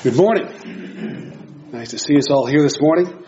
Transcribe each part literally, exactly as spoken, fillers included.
Good morning. Nice to see us all here this morning.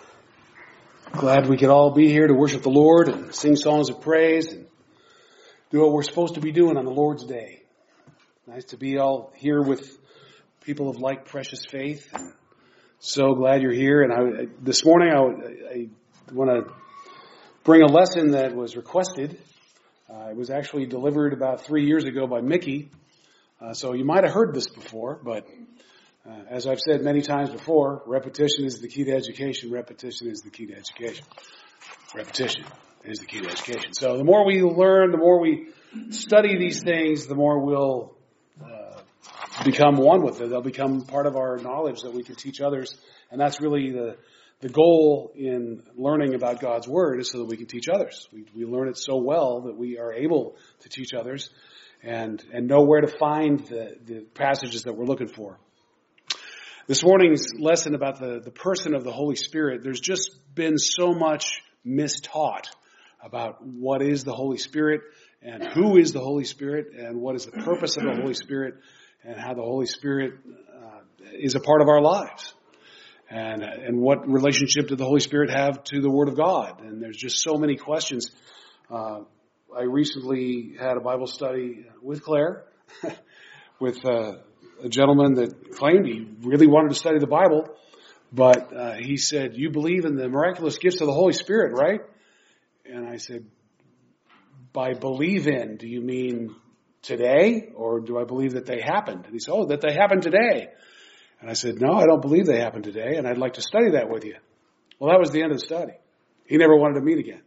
Glad we could all be here to worship the Lord and sing songs of praise and do what we're supposed to be doing on the Lord's Day. Nice to be all here with people of like precious faith. And so glad you're here. And I, this morning I, I want to bring a lesson that was requested. Uh, it was actually delivered about three years ago by Mickey. Uh, so you might have heard this before, but Uh, as I've said many times before, repetition is the key to education. Repetition is the key to education. Repetition is the key to education. So the more we learn, the more we study these things, the more we'll uh, become one with it. They'll become part of our knowledge that we can teach others. And that's really the the goal in learning about God's Word, is so that we can teach others. We, we learn it so well that we are able to teach others and, and know where to find the, the passages that we're looking for. This morning's lesson about the, the person of the Holy Spirit, there's just been so much mistaught about what is the Holy Spirit and who is the Holy Spirit and what is the purpose of the Holy Spirit and how the Holy Spirit uh, is a part of our lives. And, and what relationship did the Holy Spirit have to the Word of God? And there's just so many questions. Uh, I recently had a Bible study with Claire, with uh a gentleman that claimed he really wanted to study the Bible, but uh, he said, "You believe in the miraculous gifts of the Holy Spirit, right?" And I said, "By believe in, do you mean today, or do I believe that they happened?" And he said, "Oh, that they happened today." And I said, "No, I don't believe they happened today, and I'd like to study that with you." Well, that was the end of the study. He never wanted to meet again.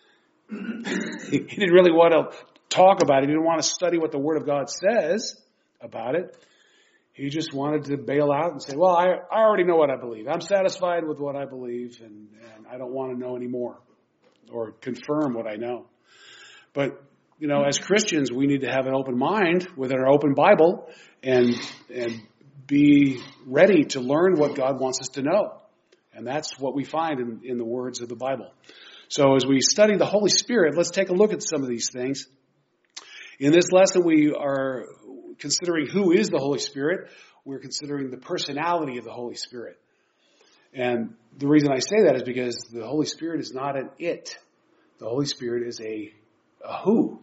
He didn't really want to talk about it. He didn't want to study what the Word of God says about it. He just wanted to bail out and say, well, I, I already know what I believe. I'm satisfied with what I believe, and, and I don't want to know any more or confirm what I know. But, you know, as Christians, we need to have an open mind with our open Bible and and be ready to learn what God wants us to know. And that's what we find in, in the words of the Bible. So as we study the Holy Spirit, let's take a look at some of these things. In this lesson, we are considering who is the Holy Spirit. We're considering the personality of the Holy Spirit. And the reason I say that is because the Holy Spirit is not an it. The Holy Spirit is a, a who.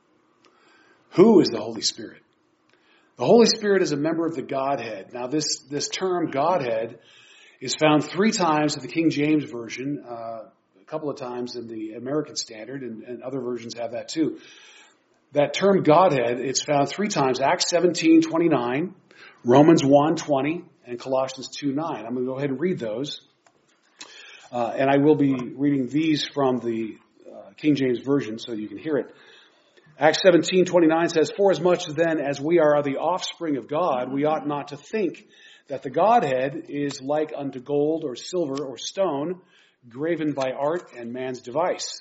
Who is the Holy Spirit? The Holy Spirit is a member of the Godhead. Now this, this term Godhead is found three times in the King James Version, uh, a couple of times in the American Standard, and, and other versions have that too. That term Godhead, it's found three times: Acts seventeen twenty-nine, Romans one twenty, and Colossians two nine. I'm going to go ahead and read those. Uh, and I will be reading these from the uh, King James Version so you can hear it. Acts seventeen twenty-nine says, "Forasmuch then as we are the offspring of God, we ought not to think that the Godhead is like unto gold or silver or stone, graven by art and man's device."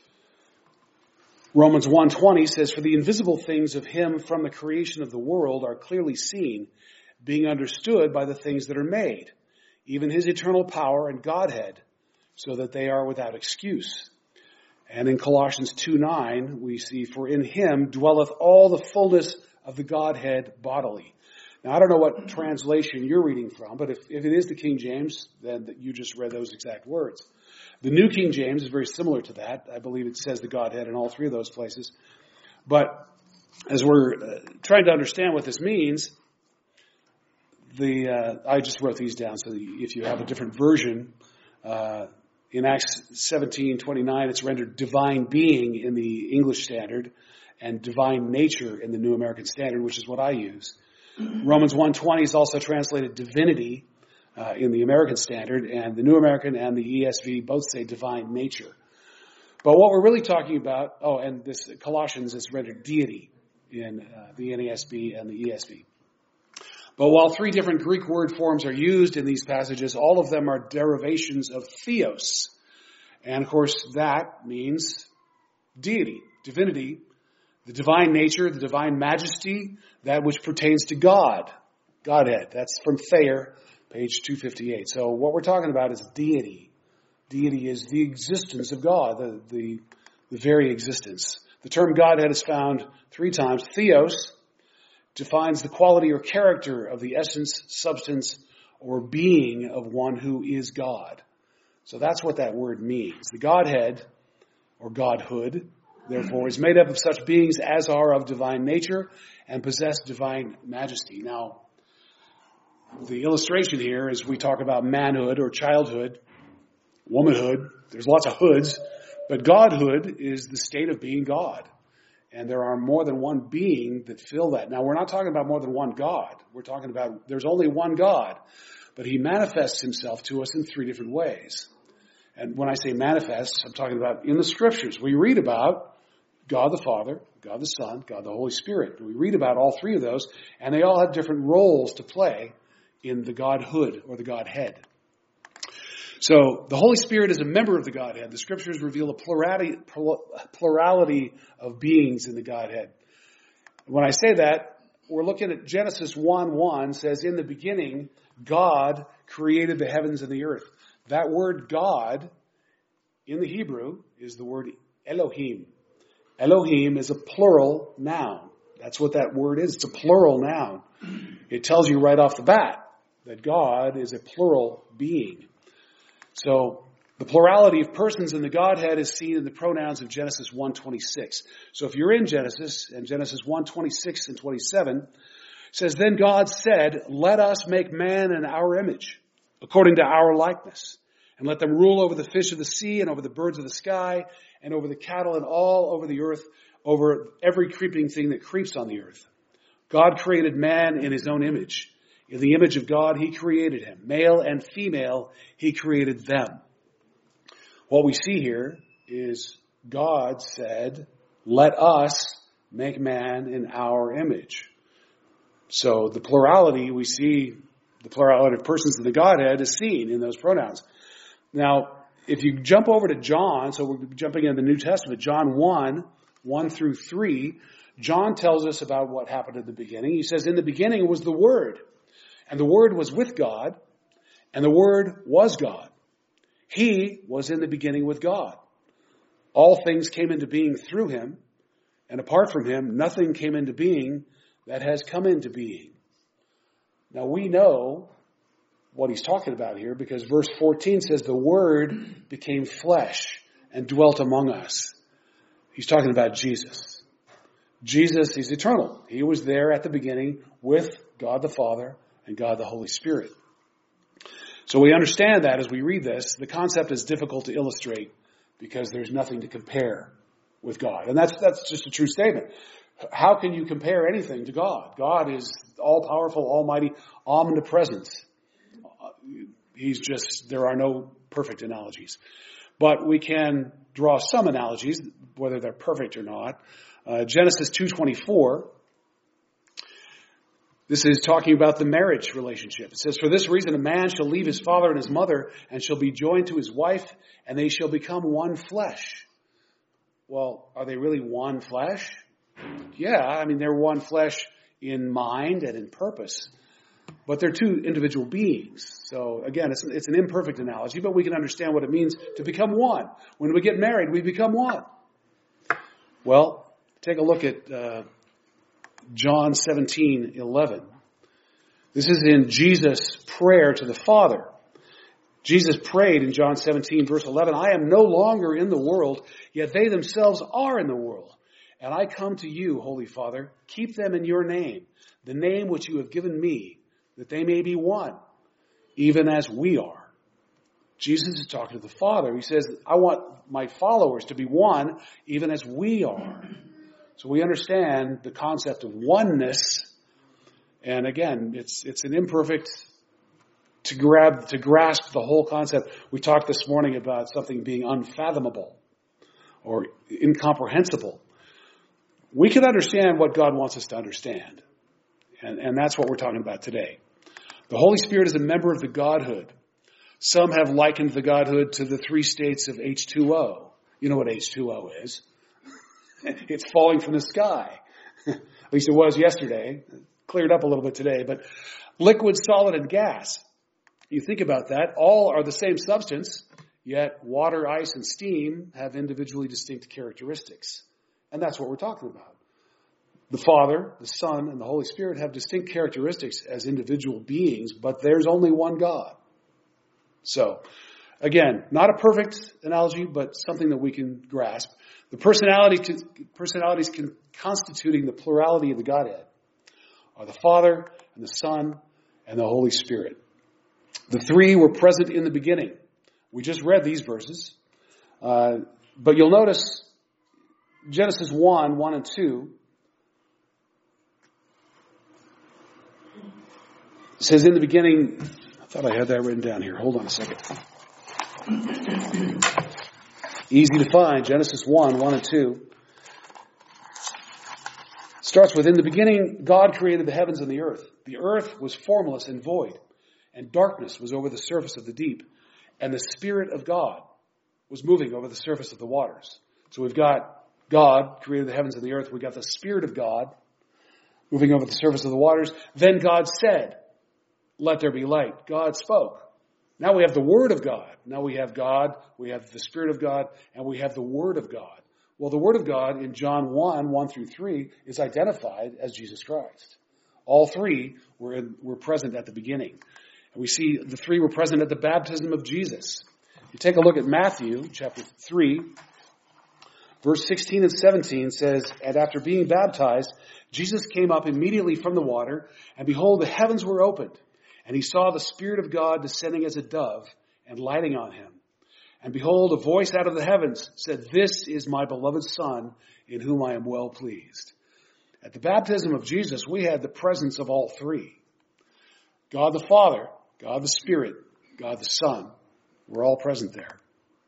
Romans one twenty says, "For the invisible things of him from the creation of the world are clearly seen, being understood by the things that are made, even his eternal power and Godhead, so that they are without excuse." And in Colossians two nine, we see, "For in him dwelleth all the fullness of the Godhead bodily." Now, I don't know what translation you're reading from, but if, if it is the King James, then you just read those exact words. The New King James is very similar to that. I believe it says the Godhead in all three of those places. But as we're uh, trying to understand what this means, the uh, I just wrote these down so that if you have a different version, uh, in Acts seventeen twenty-nine, it's rendered divine being in the English Standard and divine nature in the New American Standard, which is what I use. Romans one twenty is also translated divinity Uh, in the American Standard, and the New American and the E S V both say divine nature. But what we're really talking about, oh, and this Colossians is rendered deity in uh, the N A S B and the E S V. But while three different Greek word forms are used in these passages, all of them are derivations of theos. And of course, that means deity, divinity, the divine nature, the divine majesty, that which pertains to God, Godhead. That's from Thayer, page two fifty-eight. So what we're talking about is deity. Deity is the existence of God, the, the, the very existence. The term Godhead is found three times: theos, defines the quality or character of the essence, substance, or being of one who is God. So that's what that word means. The Godhead, or Godhood, therefore, is made up of such beings as are of divine nature and possess divine majesty. Now, the illustration here is we talk about manhood or childhood, womanhood. There's lots of hoods, but Godhood is the state of being God. And there are more than one being that fill that. Now, we're not talking about more than one God. We're talking about there's only one God, but he manifests himself to us in three different ways. And when I say manifests, I'm talking about in the scriptures. We read about God the Father, God the Son, God the Holy Spirit. We read about all three of those, and they all have different roles to play in the Godhood or the Godhead. So the Holy Spirit is a member of the Godhead. The scriptures reveal a plurality, plurality of beings in the Godhead. When I say that, we're looking at Genesis one one says, in the beginning, God created the heavens and the earth. That word God in the Hebrew is the word Elohim. Elohim is a plural noun. That's what that word is. It's a plural noun. It tells you right off the bat that God is a plural being. So the plurality of persons in the Godhead is seen in the pronouns of Genesis one twenty-six. So if you're in Genesis, and Genesis one twenty-six and twenty-seven, it says, then God said, let us make man in our image, according to our likeness, and let them rule over the fish of the sea and over the birds of the sky and over the cattle and all over the earth, over every creeping thing that creeps on the earth. God created man in his own image. In the image of God, he created him. Male and female, he created them. What we see here is God said, let us make man in our image. So the plurality, we see the plurality of persons in the Godhead is seen in those pronouns. Now, if you jump over to John, so we're jumping into the New Testament, John one, one through three, John tells us about what happened at the beginning. He says, in the beginning was the Word, and the Word was with God, and the Word was God. He was in the beginning with God. All things came into being through him, and apart from him, nothing came into being that has come into being. Now we know what he's talking about here because verse fourteen says the Word became flesh and dwelt among us. He's talking about Jesus. Jesus is eternal. He was there at the beginning with God the Father and God the Holy Spirit. So we understand that as we read this. The concept is difficult to illustrate because there's nothing to compare with God. And that's that's just a true statement. How can you compare anything to God? God is all-powerful, almighty, omnipresent. He's just, there are no perfect analogies. But we can draw some analogies, whether they're perfect or not. Uh, Genesis two twenty-four, this is talking about the marriage relationship. It says, for this reason a man shall leave his father and his mother and shall be joined to his wife, and they shall become one flesh. Well, are they really one flesh? Yeah, I mean, they're one flesh in mind and in purpose. But they're two individual beings. So again, it's, it's an imperfect analogy, but we can understand what it means to become one. When we get married, we become one. Well, take a look at uh, John seventeen eleven. This is in Jesus' prayer to the Father. Jesus prayed in John seventeen, verse eleven, I am no longer in the world, yet they themselves are in the world. And I come to you, Holy Father, keep them in your name, the name which you have given me, that they may be one, even as we are. Jesus is talking to the Father. He says, I want my followers to be one, even as we are. So we understand the concept of oneness. And again, it's it's an imperfect to grab to grasp the whole concept. We talked this morning about something being unfathomable or incomprehensible. We can understand what God wants us to understand. And, and that's what we're talking about today. The Holy Spirit is a member of the Godhood. Some have likened the Godhood to the three states of H two O. You know what H two O is. It's falling from the sky. At least it was yesterday. Cleared up a little bit today. But liquid, solid, and gas. You think about that. All are the same substance, yet water, ice, and steam have individually distinct characteristics. And that's what we're talking about. The Father, the Son, and the Holy Spirit have distinct characteristics as individual beings, but there's only one God. So, again, not a perfect analogy, but something that we can grasp. The personality, personalities constituting the plurality of the Godhead are the Father and the Son and the Holy Spirit. The three were present in the beginning. We just read these verses. Uh, but you'll notice Genesis one, one and two says in the beginning, I thought I had that written down here. Hold on a second. Easy to find. Genesis one, one and two. Starts with, in the beginning, God created the heavens and the earth. The earth was formless and void, and darkness was over the surface of the deep. And the Spirit of God was moving over the surface of the waters. So we've got God created the heavens and the earth. We've got the Spirit of God moving over the surface of the waters. Then God said, let there be light. God spoke. Now we have the Word of God. Now we have God, we have the Spirit of God, and we have the Word of God. Well, the Word of God in John one, one through three is identified as Jesus Christ. All three were, in, were present at the beginning. And we see the three were present at the baptism of Jesus. You take a look at Matthew chapter three, verse sixteen and seventeen says, and after being baptized, Jesus came up immediately from the water, and behold, the heavens were opened. And he saw the Spirit of God descending as a dove and lighting on him. And behold, a voice out of the heavens said, this is my beloved Son, in whom I am well pleased. At the baptism of Jesus, we had the presence of all three. God the Father, God the Spirit, God the Son. We're all present there.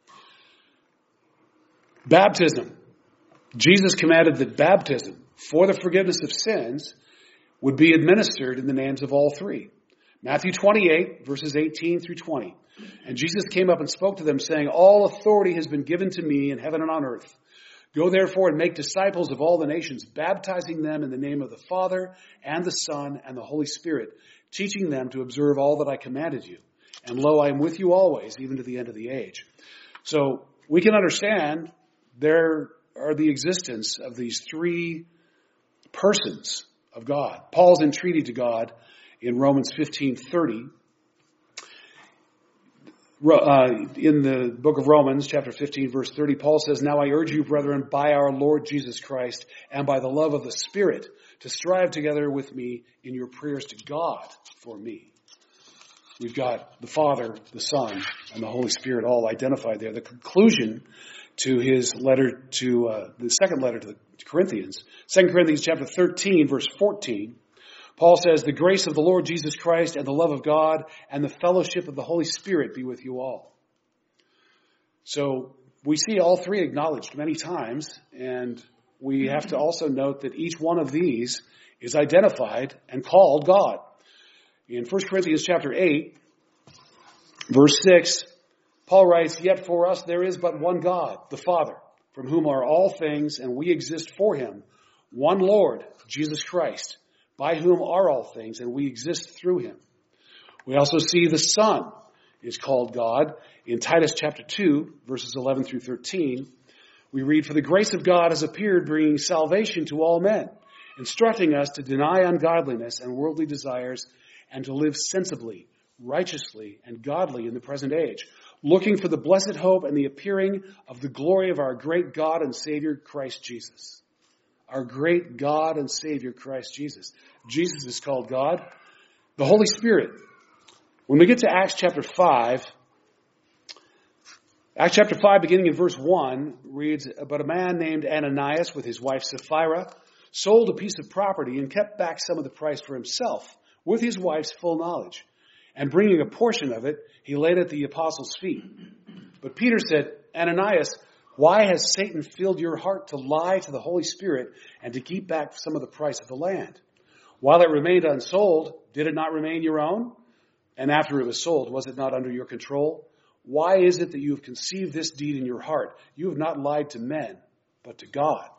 Baptism. Jesus commanded that baptism for the forgiveness of sins would be administered in the names of all three. Matthew twenty-eight, verses eighteen through twenty. And Jesus came up and spoke to them, saying, all authority has been given to me in heaven and on earth. Go therefore and make disciples of all the nations, baptizing them in the name of the Father and the Son and the Holy Spirit, teaching them to observe all that I commanded you. And lo, I am with you always, even to the end of the age. So we can understand there are the existence of these three persons of God. Paul's entreaty to God in Romans fifteen thirty. Uh, in the book of Romans, chapter fifteen, verse thirty, Paul says, now I urge you, brethren, by our Lord Jesus Christ and by the love of the Spirit, to strive together with me in your prayers to God for me. We've got the Father, the Son, and the Holy Spirit all identified there. The conclusion to his letter to, uh, the second letter to the to Corinthians, Second Corinthians chapter thirteen, verse fourteen, Paul says, the grace of the Lord Jesus Christ and the love of God and the fellowship of the Holy Spirit be with you all. So we see all three acknowledged many times, and we have to also note that each one of these is identified and called God. In First Corinthians chapter eight, verse six, Paul writes, yet for us there is but one God, the Father, from whom are all things, and we exist for him, one Lord, Jesus Christ, by whom are all things, and we exist through him. We also see the Son is called God. In Titus chapter two, verses eleven through thirteen, we read, for the grace of God has appeared, bringing salvation to all men, instructing us to deny ungodliness and worldly desires, and to live sensibly, righteously, and godly in the present age, looking for the blessed hope and the appearing of the glory of our great God and Savior, Christ Jesus. Our great God and Savior, Christ Jesus. Jesus is called God. The Holy Spirit. When we get to Acts chapter five, Acts chapter five, beginning in verse one, reads, but a man named Ananias with his wife Sapphira sold a piece of property and kept back some of the price for himself with his wife's full knowledge. And bringing a portion of it, he laid it at the apostles' feet. But Peter said, Ananias, why has Satan filled your heart to lie to the Holy Spirit and to keep back some of the price of the land? While it remained unsold, did it not remain your own? And after it was sold, was it not under your control? Why is it that you have conceived this deed in your heart? You have not lied to men, but to God.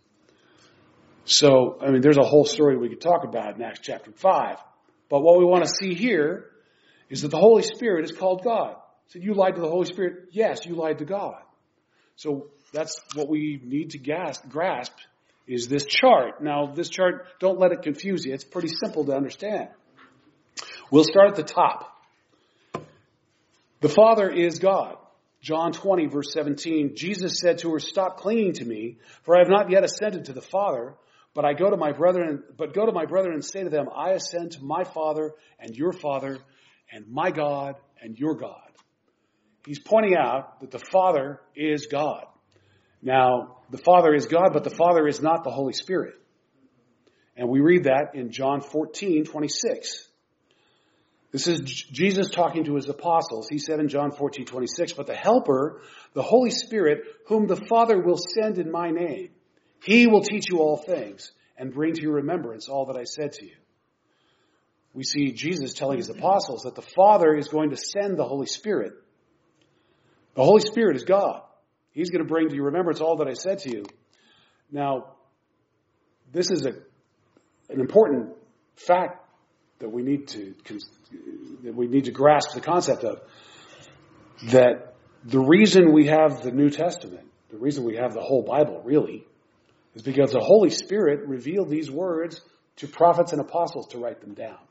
So, I mean, there's a whole story we could talk about in Acts chapter five. But what we want to see here is that the Holy Spirit is called God. So you lied to the Holy Spirit? Yes, you lied to God. So that's what we need to grasp is this chart. Now, this chart, don't let it confuse you. It's pretty simple to understand. We'll start at the top. The Father is God. John twenty, verse seventeen, Jesus said to her, "Stop clinging to me, for I have not yet ascended to the Father, but I go to my brethren, but go to my brethren and say to them, I ascend to my Father and your Father, and my God and your God." He's pointing out that the Father is God. Now, the Father is God, but the Father is not the Holy Spirit. And we read that in John fourteen, twenty-six. This is Jesus talking to his apostles. He said in John fourteen, twenty-six, "But the Helper, the Holy Spirit, whom the Father will send in my name, he will teach you all things and bring to your remembrance all that I said to you." We see Jesus telling his apostles that the Father is going to send the Holy Spirit. The Holy Spirit is God. He's going to bring to your remembrance all that I said to you. Now, this is a, an important fact that we need to that we need to grasp the concept of. That the reason we have the New Testament, the reason we have the whole Bible, really, is because the Holy Spirit revealed these words to prophets and apostles to write them down.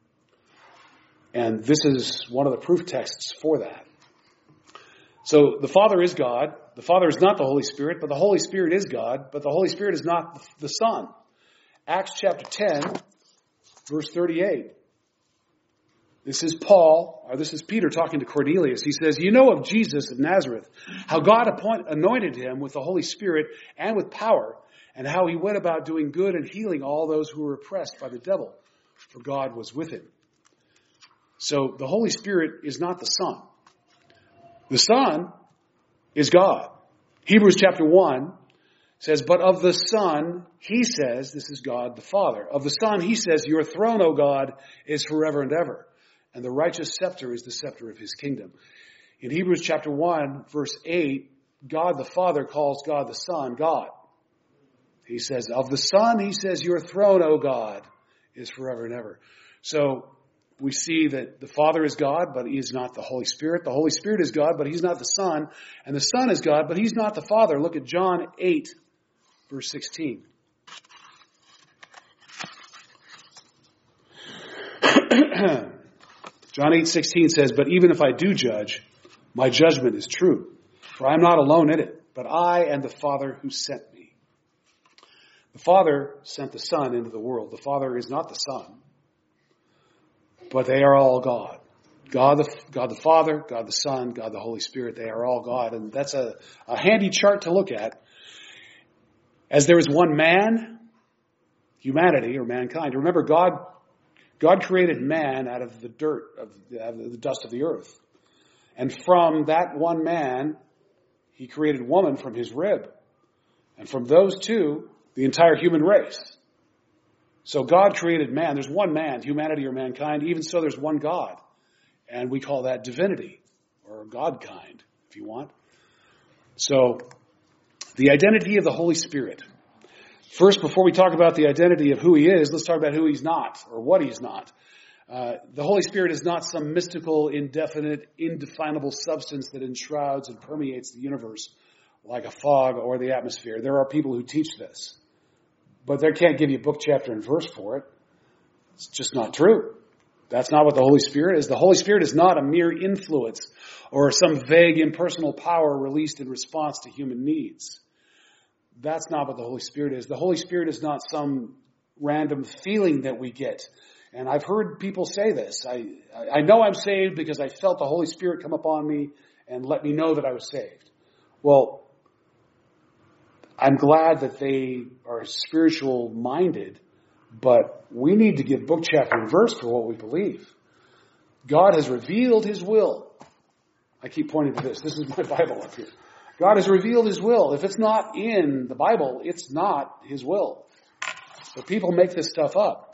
And this is one of the proof texts for that. So the Father is God. The Father is not the Holy Spirit, but the Holy Spirit is God. But the Holy Spirit is not the Son. Acts chapter ten, verse thirty-eight. This is Paul, or this is Peter talking to Cornelius. He says, "You know of Jesus of Nazareth, how God appoint, anointed him with the Holy Spirit and with power, and how he went about doing good and healing all those who were oppressed by the devil, for God was with him." So the Holy Spirit is not the Son. The Son is God. Hebrews chapter one says, "But of the Son, he says," this is God the Father, "of the Son, he says, your throne, O God, is forever and ever. And the righteous scepter is the scepter of his kingdom." In Hebrews chapter one, verse eight, God the Father calls God the Son God. He says, "Of the Son, he says, your throne, O God, is forever and ever." So we see that the Father is God, but he is not the Holy Spirit. The Holy Spirit is God, but he's not the Son. And the Son is God, but he's not the Father. Look at John eight, verse sixteen. John eight sixteen says, "But even if I do judge, my judgment is true. For I am not alone in it, but I and the Father who sent me." The Father sent the Son into the world. The Father is not the Son, but they are all God. God the, God the Father, God the Son, God the Holy Spirit, they are all God. And that's a, a handy chart to look at. As there is one man, humanity or mankind. Remember, God God created man out of the dirt, of the, out of the dust of the earth. And from that one man, he created woman from his rib. And from those two, the entire human race. So God created man. There's one man, humanity or mankind. Even so, there's one God. And we call that divinity, or God-kind, if you want. So, the identity of the Holy Spirit. First, before we talk about the identity of who he is, let's talk about who he's not, or what he's not. Uh, the Holy Spirit is not some mystical, indefinite, indefinable substance that enshrouds and permeates the universe like a fog or the atmosphere. There are people who teach this, but they can't give you book, chapter, and verse for it. It's just not true. That's not what the Holy Spirit is. The Holy Spirit is not a mere influence or some vague impersonal power released in response to human needs. That's not what the Holy Spirit is. The Holy Spirit is not some random feeling that we get. And I've heard people say this. I, I know I'm saved because I felt the Holy Spirit come upon me and let me know that I was saved. Well, I'm glad that they are spiritual minded, but we need to give book, chapter, and verse for what we believe. God has revealed his will. I keep pointing to this. This is my Bible up here. God has revealed his will. If it's not in the Bible, it's not his will. So people make this stuff up.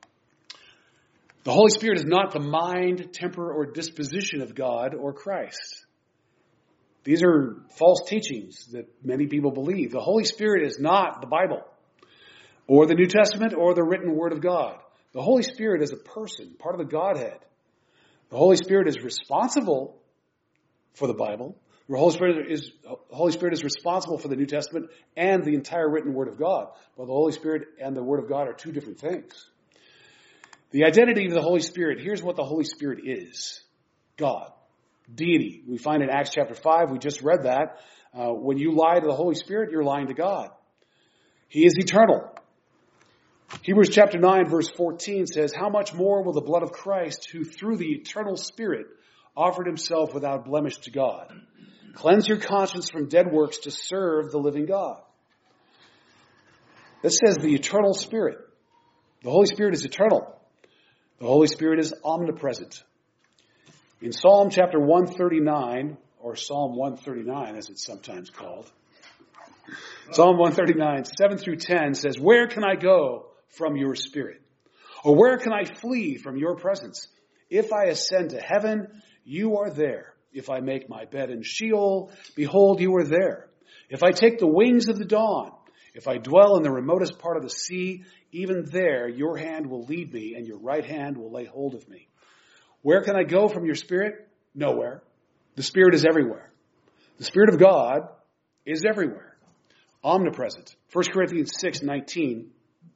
The Holy Spirit is not the mind, temper, or disposition of God or Christ. These are false teachings that many people believe. The Holy Spirit is not the Bible, or the New Testament, or the written Word of God. The Holy Spirit is a person, part of the Godhead. The Holy Spirit is responsible for the Bible, The Holy Spirit is, Holy Spirit is responsible for the New Testament and the entire written Word of God. But the Holy Spirit and the Word of God are two different things. The identity of the Holy Spirit, here's what the Holy Spirit is. God. Deity. We find in Acts chapter five, we just read that. Uh, when you lie to the Holy Spirit, you're lying to God. He is eternal. Hebrews chapter nine verse fourteen says, how much more will the blood of Christ, who through the eternal Spirit offered himself without blemish to God, cleanse your conscience from dead works to serve the living God. This says the eternal Spirit. The Holy Spirit is eternal. The Holy Spirit is omnipresent. In Psalm chapter one thirty-nine, or Psalm one thirty-nine as it's sometimes called, Psalm one thirty-nine, seven through ten says, where can I go from your Spirit? Or where can I flee from your presence? If I ascend to heaven, you are there. If I make my bed in Sheol, behold, you are there. If I take the wings of the dawn, if I dwell in the remotest part of the sea, even there your hand will lead me and your right hand will lay hold of me. Where can I go from your Spirit? Nowhere. The Spirit is everywhere. The Spirit of God is everywhere. Omnipresent. First Corinthians six nineteen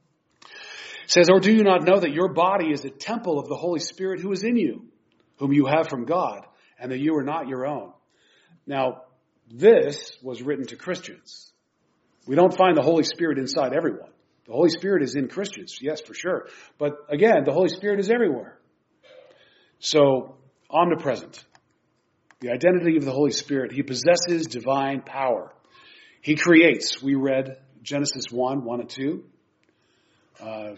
says, or do you not know that your body is a temple of the Holy Spirit who is in you, whom you have from God, and that you are not your own? Now, this was written to Christians. We don't find the Holy Spirit inside everyone. The Holy Spirit is in Christians, yes, for sure. But again, the Holy Spirit is everywhere. So, omnipresent. The identity of the Holy Spirit. He possesses divine power. He creates. We read Genesis one, one and two. Uh,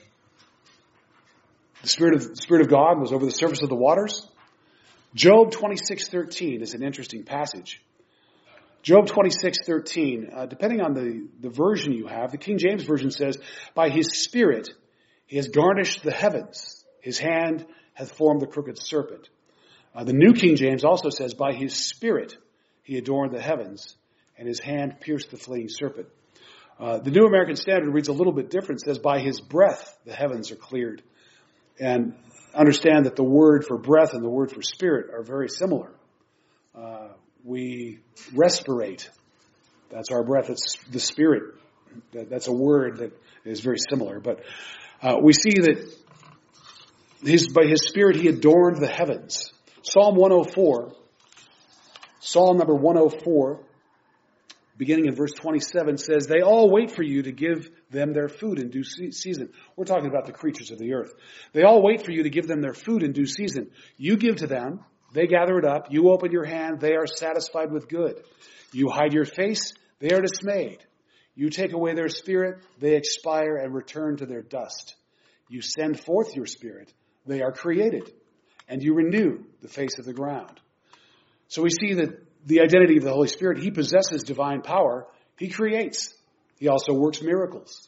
the Spirit of, the Spirit of God was over the surface of the waters. Job twenty-six thirteen is an interesting passage. Job twenty-six thirteen, uh, depending on the, the version you have, the King James Version says, by his Spirit he has garnished the heavens. His hand hath formed the crooked serpent. Uh, the New King James also says, by his Spirit he adorned the heavens, and his hand pierced the fleeing serpent. Uh, the New American Standard reads a little bit different. It says, by his breath the heavens are cleared. And understand that the word for breath and the word for spirit are very similar. Uh, we respirate. That's our breath. It's the Spirit. That, that's a word that is very similar. But uh, we see that his, by his Spirit he adorned the heavens. Psalm one oh four, Psalm number one oh four, beginning in verse twenty-seven, says, they all wait for you to give them their food in due season. We're talking about the creatures of the earth. They all wait for you to give them their food in due season. You give to them, they gather it up. You open your hand, they are satisfied with good. You hide your face, they are dismayed. You take away their spirit, they expire and return to their dust. You send forth your Spirit, they are created, and you renew the face of the ground. So we see that the identity of the Holy Spirit, he possesses divine power. He creates. He also works miracles.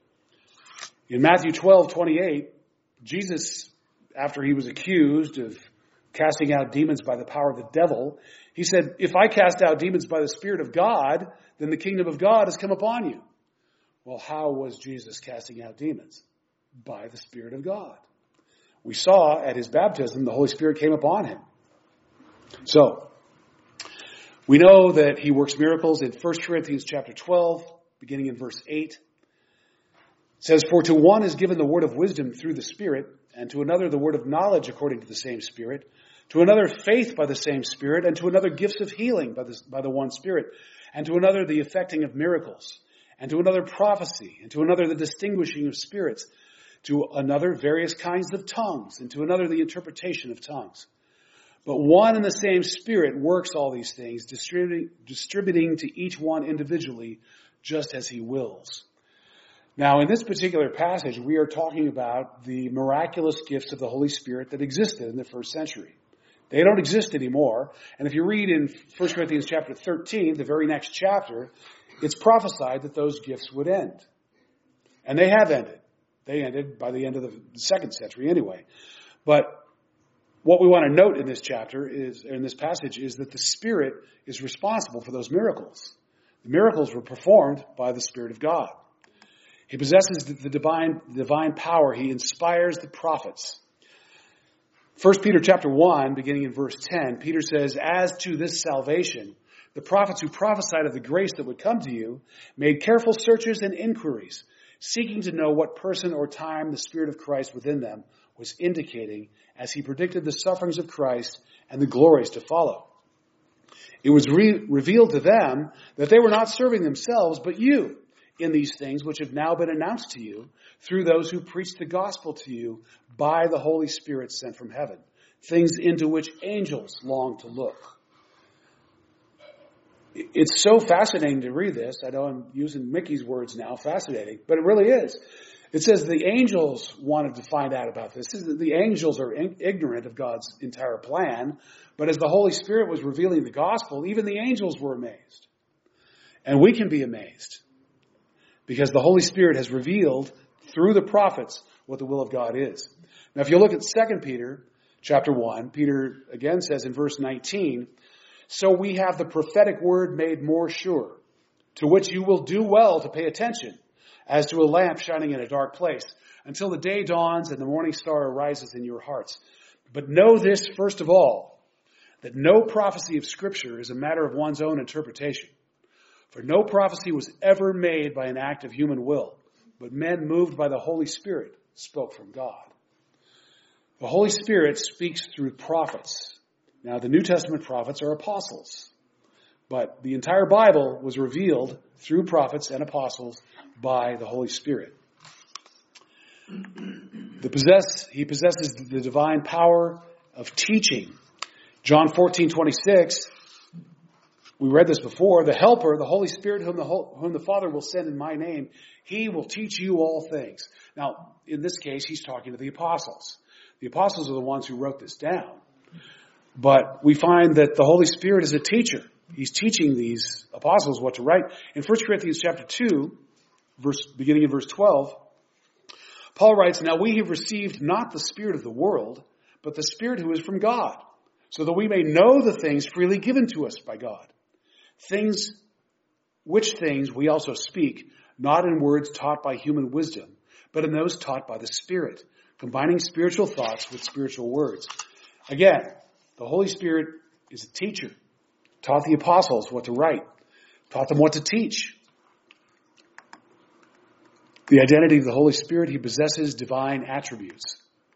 In Matthew twelve twenty-eight, Jesus, after he was accused of casting out demons by the power of the devil, he said, if I cast out demons by the Spirit of God, then the kingdom of God has come upon you. Well, how was Jesus casting out demons? By the Spirit of God. We saw at his baptism, the Holy Spirit came upon him. So, we know that he works miracles in First Corinthians chapter twelve, beginning in verse eight. It says, for to one is given the word of wisdom through the Spirit, and to another the word of knowledge according to the same Spirit, to another faith by the same Spirit, and to another gifts of healing by the, by the one Spirit, and to another the effecting of miracles, and to another prophecy, and to another the distinguishing of spirits, to another various kinds of tongues, and to another the interpretation of tongues. But one and the same Spirit works all these things, distributing, distributing to each one individually, just as he wills. Now, in this particular passage, we are talking about the miraculous gifts of the Holy Spirit that existed in the first century. They don't exist anymore. And if you read in First Corinthians chapter thirteen, the very next chapter, it's prophesied that those gifts would end. And they have ended. They ended by the end of the second century anyway. But what we want to note in this chapter is, in this passage, is that the Spirit is responsible for those miracles. The miracles were performed by the Spirit of God. He possesses the divine, divine power. He inspires the prophets. First Peter chapter one, beginning in verse ten, Peter says, as to this salvation, The prophets who prophesied of the grace that would come to you made careful searches and inquiries, seeking to know what person or time the Spirit of Christ within them was indicating as he predicted the sufferings of Christ and the glories to follow. It was re- revealed to them that they were not serving themselves, but you in these things which have now been announced to you through those who preach the gospel to you by the Holy Spirit sent from heaven, things into which angels long to look. It's so fascinating to read this. I know I'm using Mickey's words now, fascinating, but it really is. It says the angels wanted to find out about this. The angels are ignorant of God's entire plan, but as the Holy Spirit was revealing the gospel, even the angels were amazed. And we can be amazed because the Holy Spirit has revealed through the prophets what the will of God is. Now, if you look at Second Peter chapter one, Peter again says in verse nineteen, so we have the prophetic word made more sure, to which you will do well to pay attention, as to a lamp shining in a dark place, until the day dawns and the morning star arises in your hearts. But know this first of all, that no prophecy of Scripture is a matter of one's own interpretation. For no prophecy was ever made by an act of human will, but men moved by the Holy Spirit spoke from God. The Holy Spirit speaks through prophets. Now, the New Testament prophets are apostles, but the entire Bible was revealed through prophets and apostles by the Holy Spirit. The possess, he possesses the divine power of teaching. John fourteen twenty-six, we read this before, the Helper, the Holy Spirit, whom the, whom the Father will send in my name, he will teach you all things. Now, in this case, he's talking to the apostles. The apostles are the ones who wrote this down. But we find that the Holy Spirit is a teacher. He's teaching these apostles what to write. In First Corinthians chapter two, verse, beginning in verse twelve, Paul writes, now we have received not the spirit of the world, but the Spirit who is from God, so that we may know the things freely given to us by God. Things, which things we also speak, not in words taught by human wisdom, but in those taught by the Spirit, combining spiritual thoughts with spiritual words. Again, the Holy Spirit is a teacher, taught the apostles what to write, taught them what to teach. The identity of the Holy Spirit, he possesses divine attributes.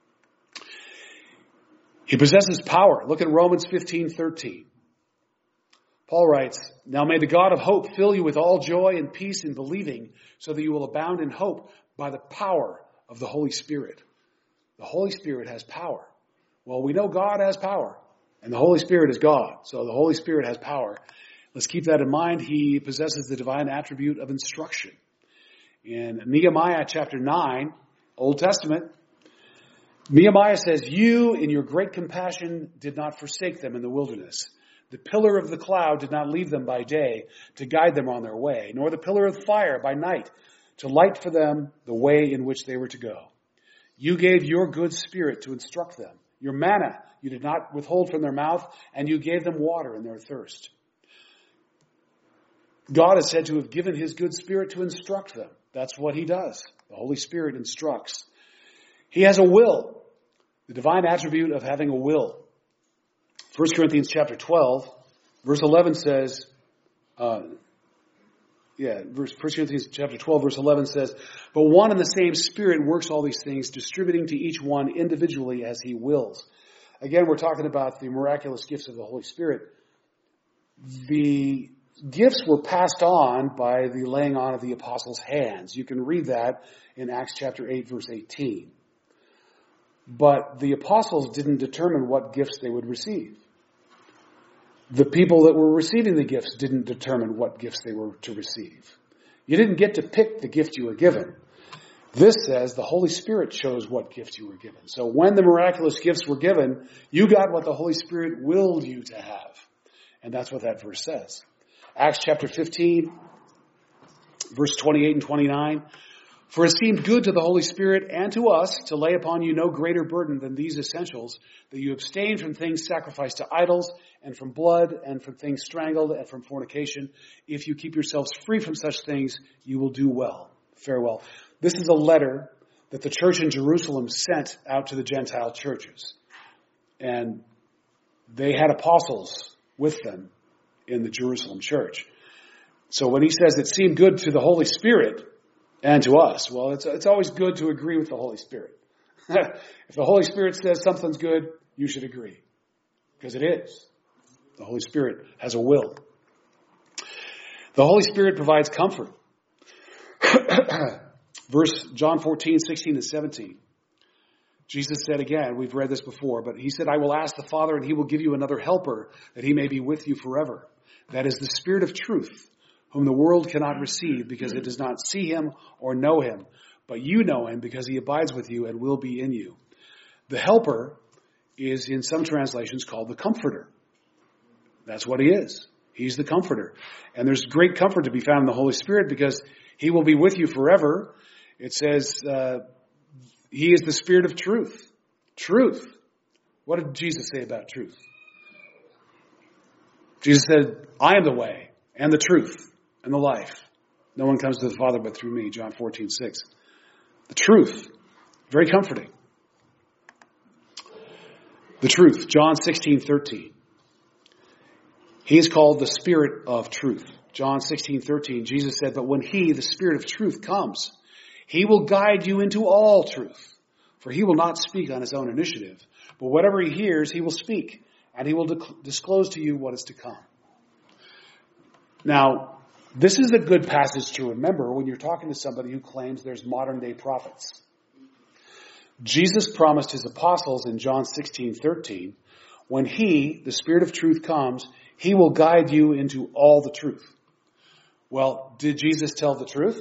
He possesses power. Look at Romans fifteen thirteen. Paul writes, now may the God of hope fill you with all joy and peace in believing, so that you will abound in hope by the power of the Holy Spirit. The Holy Spirit has power. Well, we know God has power, and the Holy Spirit is God. So the Holy Spirit has power. Let's keep that in mind. He possesses the divine attribute of instruction. In Nehemiah chapter nine, Old Testament, Nehemiah says, you in your great compassion did not forsake them in the wilderness. The pillar of the cloud did not leave them by day to guide them on their way, nor the pillar of fire by night to light for them the way in which they were to go. You gave your good spirit to instruct them. Your manna you did not withhold from their mouth, and you gave them water in their thirst. God is said to have given his good spirit to instruct them. That's what he does. The Holy Spirit instructs. He has a will, the divine attribute of having a will. First Corinthians chapter twelve, verse eleven says, uh, yeah, verse, First Corinthians chapter twelve, verse eleven says, but one and the same Spirit works all these things, distributing to each one individually as he wills. Again, we're talking about the miraculous gifts of the Holy Spirit. The gifts were passed on by the laying on of the apostles' hands. You can read that in Acts chapter eight, verse eighteen. But the apostles didn't determine what gifts they would receive. The people that were receiving the gifts didn't determine what gifts they were to receive. You didn't get to pick the gift you were given. This says the Holy Spirit chose what gift you were given. So when the miraculous gifts were given, you got what the Holy Spirit willed you to have. And that's what that verse says. Acts chapter fifteen, verse twenty-eight and twenty-nine. For it seemed good to the Holy Spirit and to us to lay upon you no greater burden than these essentials, that you abstain from things sacrificed to idols, and from blood, and from things strangled, and from fornication. If you keep yourselves free from such things, you will do well. Farewell. This is a letter that the church in Jerusalem sent out to the Gentile churches. And they had apostles with them in the Jerusalem church. So when he says it seemed good to the Holy Spirit and to us, well, it's, it's always good to agree with the Holy Spirit. If the Holy Spirit says something's good, you should agree. Because it is. The Holy Spirit has a will. The Holy Spirit provides comfort. Verse John fourteen, sixteen, and seventeen. Jesus said again, we've read this before, but he said, I will ask the Father and he will give you another helper that he may be with you forever. That is the Spirit of truth, whom the world cannot receive because it does not see him or know him. But you know him because he abides with you and will be in you. The helper is in some translations called the comforter. That's what he is. He's the comforter. And there's great comfort to be found in the Holy Spirit because he will be with you forever. It says, uh, he is the Spirit of truth. Truth. What did Jesus say about truth? Jesus said, I am the way and the truth and the life. No one comes to the Father but through me. John fourteen, six. The truth. Very comforting. The truth. John sixteen, thirteen. He is called the Spirit of truth. John sixteen, thirteen. Jesus said, but when he, the Spirit of truth, comes, he will guide you into all truth. For he will not speak on his own initiative, but whatever he hears, he will speak, and he will disclose to you what is to come. Now, this is a good passage to remember when you're talking to somebody who claims there's modern day prophets. Jesus promised his apostles in John sixteen, thirteen, when he, the Spirit of truth, comes, he will guide you into all the truth. Well, did Jesus tell the truth?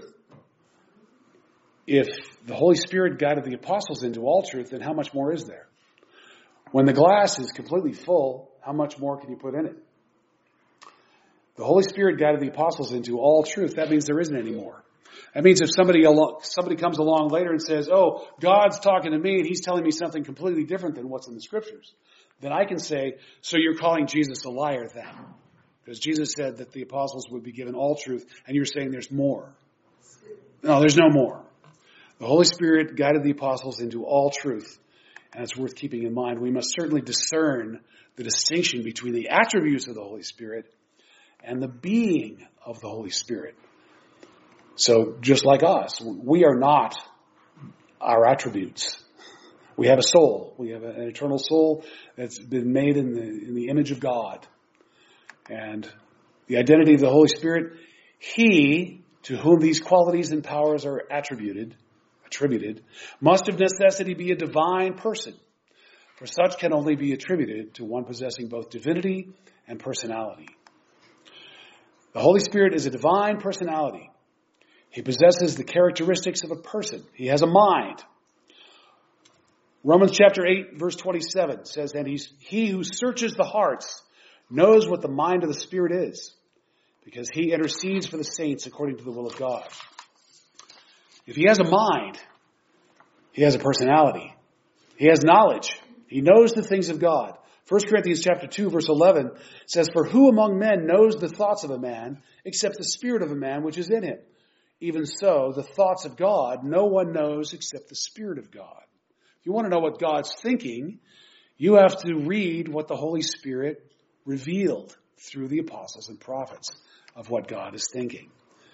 If the Holy Spirit guided the apostles into all truth, then how much more is there? When the glass is completely full, how much more can you put in it? The Holy Spirit guided the apostles into all truth. That means there isn't any more. That means if somebody somebody comes along later and says, oh, God's talking to me and he's telling me something completely different than what's in the scriptures, then I can say, so you're calling Jesus a liar then. Because Jesus said that the apostles would be given all truth, and you're saying there's more. No, there's no more. The Holy Spirit guided the apostles into all truth, and it's worth keeping in mind. We must certainly discern the distinction between the attributes of the Holy Spirit and the being of the Holy Spirit. So just like us, we are not our attributes. We have a soul. We have an eternal soul that's been made in the, in the image of God. And the identity of the Holy Spirit, he, to whom these qualities and powers are attributed, attributed, must of necessity be a divine person. For such can only be attributed to one possessing both divinity and personality. The Holy Spirit is a divine personality. He possesses the characteristics of a person. He has a mind. Romans chapter eight, verse twenty-seven says, and he's, he who searches the hearts knows what the mind of the Spirit is, because he intercedes for the saints according to the will of God. If he has a mind, he has a personality. He has knowledge. He knows the things of God. First Corinthians chapter two, verse eleven says, for who among men knows the thoughts of a man except the spirit of a man which is in him? Even so, the thoughts of God no one knows except the Spirit of God. If you want to know what God's thinking, you have to read what the Holy Spirit revealed through the apostles and prophets of what God is thinking.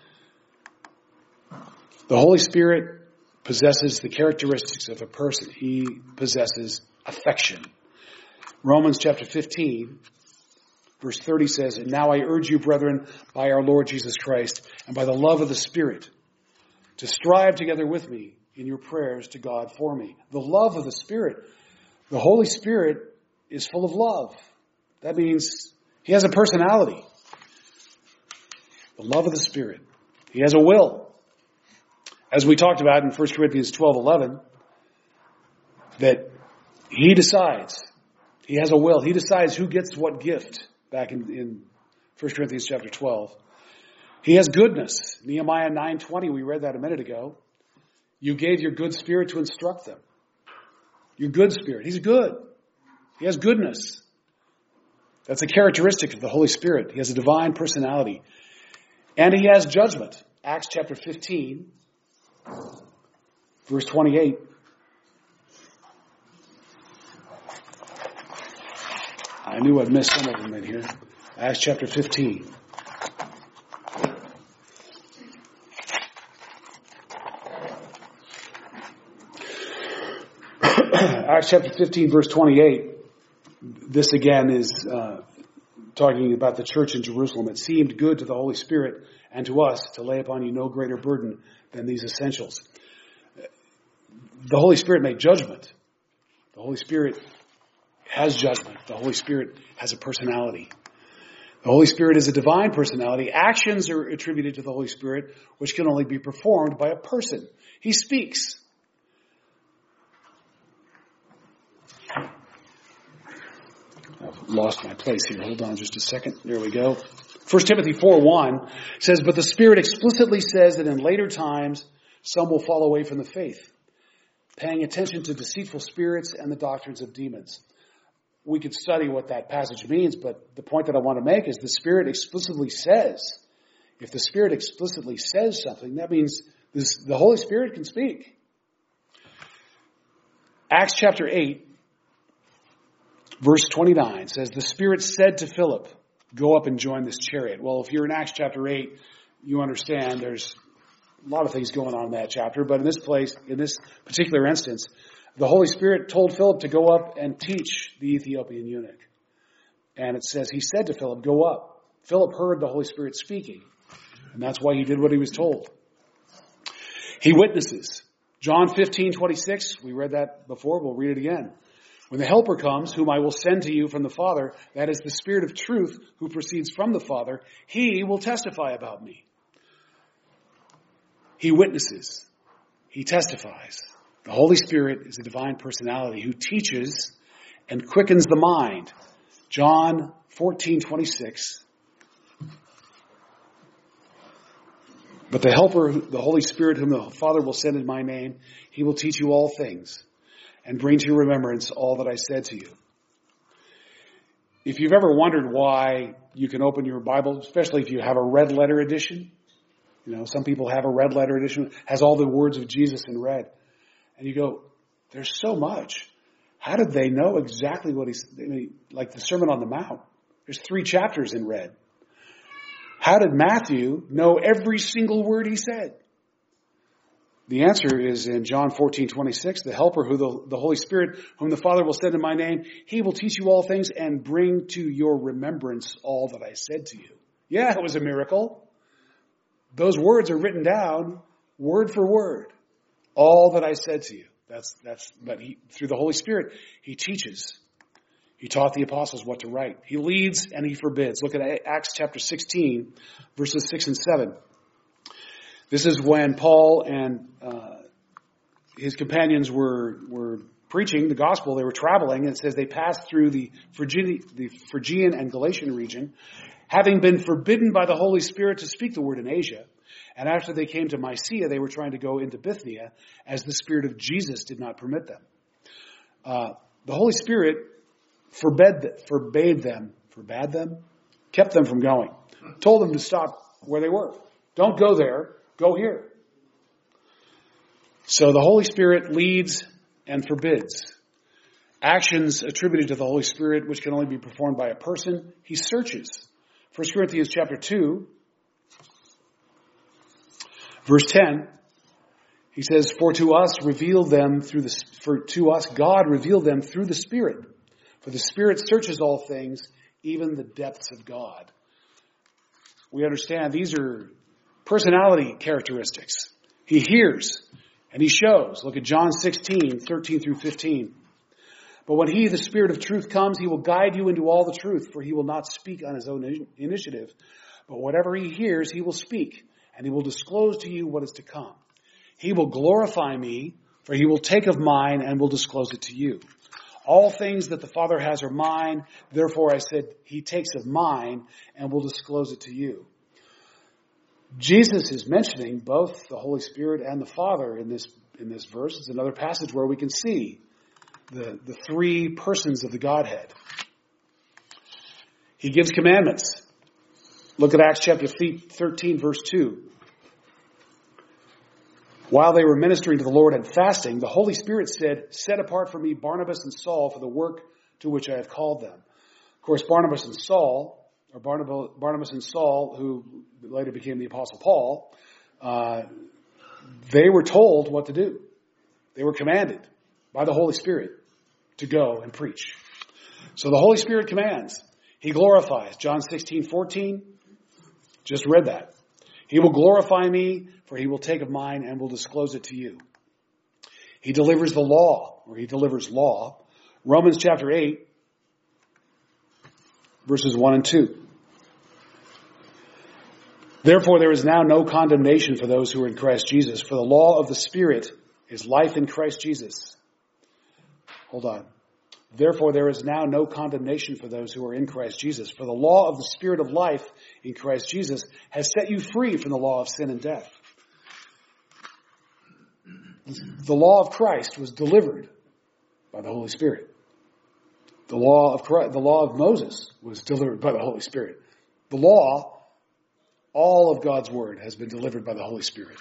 The Holy Spirit possesses the characteristics of a person. He possesses affection. Romans chapter fifteen, verse thirty says, and now I urge you, brethren, by our Lord Jesus Christ, and by the love of the Spirit, to strive together with me in your prayers to God for me. The love of the Spirit. The Holy Spirit is full of love. That means he has a personality. The love of the Spirit. He has a will. As we talked about in First Corinthians twelve eleven, that he decides. He has a will. He decides who gets what gift. Back in, in First Corinthians chapter twelve. He has goodness. Nehemiah nine twenty, we read that a minute ago. You gave your good spirit to instruct them. Your good spirit. He's good. He has goodness. That's a characteristic of the Holy Spirit. He has a divine personality. And he has judgment. Acts chapter fifteen, verse twenty-eight. I knew I'd miss some of them in here. Acts chapter fifteen. Acts chapter fifteen, verse twenty-eight. This again is uh, talking about the church in Jerusalem. It seemed good to the Holy Spirit and to us to lay upon you no greater burden than these essentials. The Holy Spirit made judgment. The Holy Spirit has judgment. The Holy Spirit has a personality. The Holy Spirit is a divine personality. Actions are attributed to the Holy Spirit, which can only be performed by a person. He speaks. I've lost my place here. Hold on just a second. There we go. First Timothy four one says, but the Spirit explicitly says that in later times some will fall away from the faith, paying attention to deceitful spirits and the doctrines of demons. We could study what that passage means, but the point that I want to make is the Spirit explicitly says. If the Spirit explicitly says something, that means this, the Holy Spirit can speak. Acts chapter eight, verse twenty-nine says, the Spirit said to Philip, go up and join this chariot. Well, if you're in Acts chapter eight, you understand there's a lot of things going on in that chapter, but in this place, in this particular instance, the Holy Spirit told Philip to go up and teach the Ethiopian eunuch. And it says, he said to Philip, go up. Philip heard the Holy Spirit speaking, and that's why he did what he was told. He witnesses. John fifteen twenty-six, we read that before, we'll read it again. When the Helper comes, whom I will send to you from the Father, that is the Spirit of truth who proceeds from the Father, he will testify about me. He witnesses. He testifies. The Holy Spirit is a divine personality who teaches and quickens the mind. John fourteen twenty-six. But the Helper, the Holy Spirit, whom the Father will send in my name, he will teach you all things and bring to your remembrance all that I said to you. If you've ever wondered why you can open your Bible, especially if you have a red letter edition, you know, some people have a red letter edition, has all the words of Jesus in red. And you go, there's so much. How did they know exactly what he's, I mean, like the Sermon on the Mount? There's three chapters in red. How did Matthew know every single word he said? The answer is in John fourteen twenty-six, the Helper, who the, the Holy Spirit, whom the Father will send in my name, he will teach you all things and bring to your remembrance all that I said to you. Yeah, it was a miracle. Those words are written down word for word. All that I said to you. That's, that's, but he, through the Holy Spirit, he teaches. He taught the apostles what to write. He leads and he forbids. Look at Acts chapter sixteen, verses six and seven. This is when Paul and uh, his companions were were preaching the gospel. They were traveling, and it says they passed through the Phrygian, the Phrygian and Galatian region, having been forbidden by the Holy Spirit to speak the word in Asia. And after they came to Mysia, they were trying to go into Bithynia, as the Spirit of Jesus did not permit them. Uh, the Holy Spirit forbade, forbade them, forbade them, kept them from going, told them to stop where they were. Don't go there. Go here. So the Holy Spirit leads and forbids. Actions attributed to the Holy Spirit, which can only be performed by a person, he searches. First Corinthians chapter two, verse ten, he says, For to us revealed them through the for to us God revealed them through the Spirit. For the Spirit searches all things, even the depths of God. We understand these are personality characteristics. He hears and he shows. Look at John sixteen, thirteen through fifteen. But when he, the Spirit of truth, comes, he will guide you into all the truth, for he will not speak on his own initiative. But whatever he hears, he will speak, and he will disclose to you what is to come. He will glorify me, for he will take of mine and will disclose it to you. All things that the Father has are mine. Therefore I said, he takes of mine and will disclose it to you. Jesus is mentioning both the Holy Spirit and the Father in this in this verse. It's another passage where we can see the, the three persons of the Godhead. He gives commandments. Look at Acts chapter thirteen, verse two. While they were ministering to the Lord and fasting, the Holy Spirit said, Set apart for me Barnabas and Saul for the work to which I have called them. Of course, Barnabas and Saul, or Barnabas, Barnabas and Saul, who later became the Apostle Paul, uh, they were told what to do. They were commanded by the Holy Spirit to go and preach. So the Holy Spirit commands. He glorifies. John sixteen fourteen, just read that. He will glorify me, for he will take of mine and will disclose it to you. He delivers the law, or he delivers law. Romans chapter eight, verses one and two. Therefore there is now no condemnation for those who are in Christ Jesus, for the law of the Spirit is life in Christ Jesus. Hold on. Therefore there is now no condemnation for those who are in Christ Jesus, for the law of the Spirit of life in Christ Jesus has set you free from the law of sin and death. The law of Christ was delivered by the Holy Spirit. The law of Christ, the law of Moses was delivered by the Holy Spirit. The law, all of God's word, has been delivered by the Holy Spirit.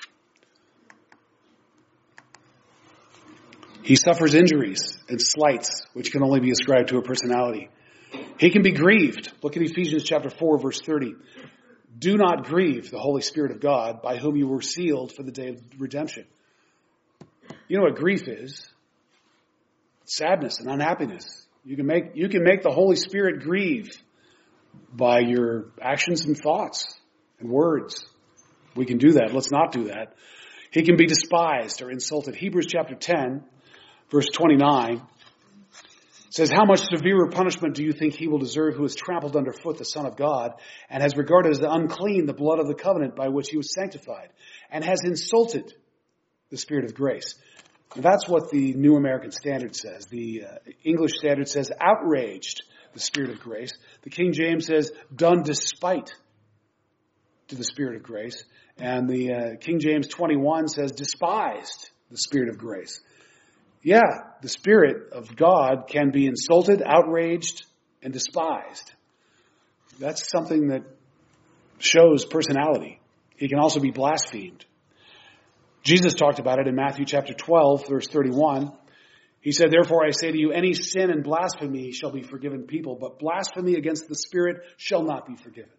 He suffers injuries and slights, which can only be ascribed to a personality. He can be grieved. Look at Ephesians chapter four, verse thirty. Do not grieve the Holy Spirit of God, by whom you were sealed for the day of redemption. You know what grief is? Sadness and unhappiness. You can make, you can make the Holy Spirit grieve by your actions and thoughts and words. We can do that. Let's not do that. He can be despised or insulted. Hebrews chapter ten, verse twenty-nine says, how much severer punishment do you think he will deserve who has trampled underfoot the Son of God and has regarded as unclean the blood of the covenant by which he was sanctified and has insulted the Spirit of grace? And that's what the New American Standard says. The uh, English Standard says outraged the Spirit of grace. The King James says done despite to the Spirit of grace. And the uh, King James twenty-one says despised the Spirit of grace. Yeah, the Spirit of God can be insulted, outraged, and despised. That's something that shows personality. He can also be blasphemed. Jesus talked about it in Matthew chapter twelve, verse thirty-one. He said, therefore I say to you, any sin and blasphemy shall be forgiven people, but blasphemy against the Spirit shall not be forgiven.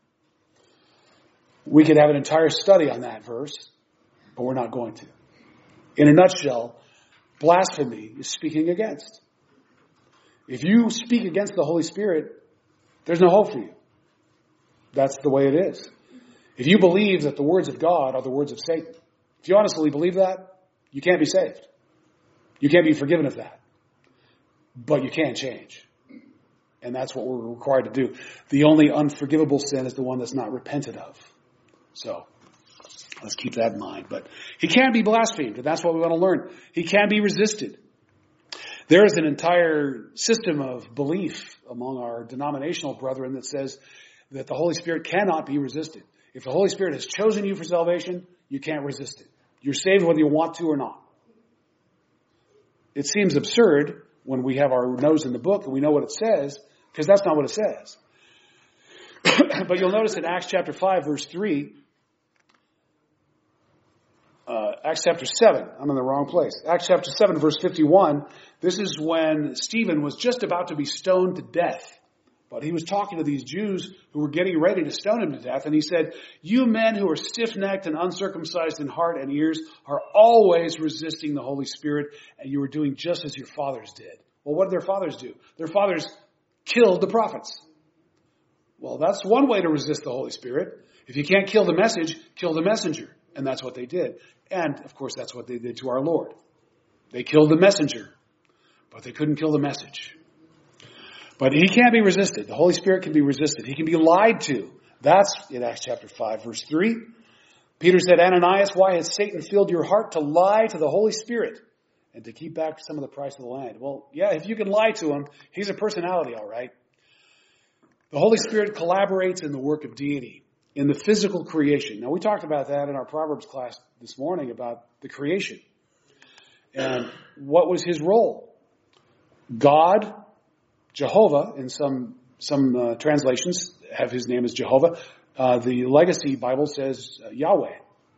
We could have an entire study on that verse, but we're not going to. In a nutshell, blasphemy is speaking against. If you speak against the Holy Spirit, there's no hope for you. That's the way it is. If you believe that the words of God are the words of Satan, if you honestly believe that, you can't be saved. You can't be forgiven of that. But you can change. And that's what we're required to do. The only unforgivable sin is the one that's not repented of. So, let's keep that in mind. But he can be blasphemed, and that's what we want to learn. He can be resisted. There is an entire system of belief among our denominational brethren that says that the Holy Spirit cannot be resisted. If the Holy Spirit has chosen you for salvation, you can't resist it. You're saved whether you want to or not. It seems absurd when we have our nose in the book and we know what it says, because that's not what it says. But you'll notice in Acts chapter five, verse three, uh, Acts chapter seven, I'm in the wrong place. Acts chapter seven, verse fifty-one, this is when Stephen was just about to be stoned to death. But he was talking to these Jews who were getting ready to stone him to death. And he said, you men who are stiff-necked and uncircumcised in heart and ears are always resisting the Holy Spirit, and you are doing just as your fathers did. Well, what did their fathers do? Their fathers killed the prophets. Well, that's one way to resist the Holy Spirit. If you can't kill the message, kill the messenger. And that's what they did. And, of course, that's what they did to our Lord. They killed the messenger, but they couldn't kill the message. But he can't be resisted. The Holy Spirit can be resisted. He can be lied to. That's in Acts chapter five, verse three. Peter said, Ananias, why has Satan filled your heart to lie to the Holy Spirit and to keep back some of the price of the land? Well, yeah, if you can lie to him, he's a personality, all right. The Holy Spirit collaborates in the work of deity, in the physical creation. Now, we talked about that in our Proverbs class this morning about the creation. And what was his role? God, Jehovah, in some some uh, translations have his name as Jehovah. Uh, the Legacy Bible says uh, Yahweh.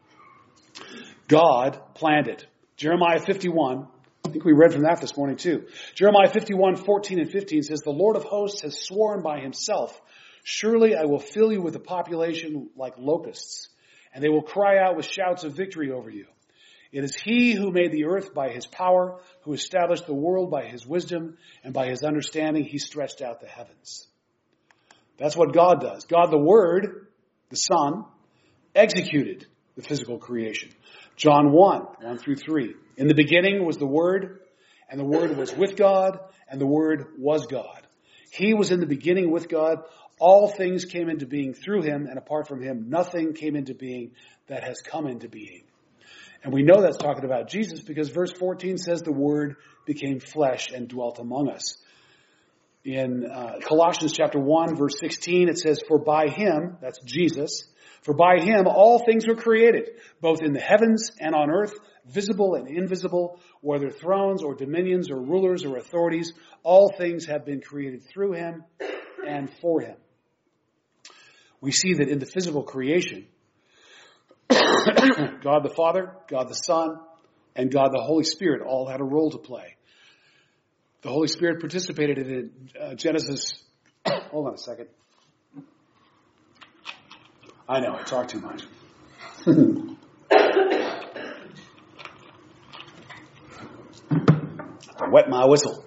God planned it. Jeremiah fifty-one, I think we read from that this morning too. Jeremiah fifty-one, fourteen and fifteen says, the Lord of hosts has sworn by himself, Surely I will fill you with a population like locusts, and they will cry out with shouts of victory over you. It is he who made the earth by his power, who established the world by his wisdom, and by his understanding he stretched out the heavens. That's what God does. God the Word, the Son, executed the physical creation. John one, one through three. In the beginning was the Word, and the Word was with God, and the Word was God. He was in the beginning with God. All things came into being through him, and apart from him, nothing came into being that has come into being. And we know that's talking about Jesus because verse fourteen says the Word became flesh and dwelt among us. In uh, Colossians chapter one, verse sixteen, it says, for by him, that's Jesus, for by him all things were created, both in the heavens and on earth, visible and invisible, whether thrones or dominions or rulers or authorities, all things have been created through him and for him. We see that in the physical creation, God the Father, God the Son, and God the Holy Spirit all had a role to play. The Holy Spirit participated in it. Uh, Genesis, hold on a second. I know, I talk too much. I wet my whistle.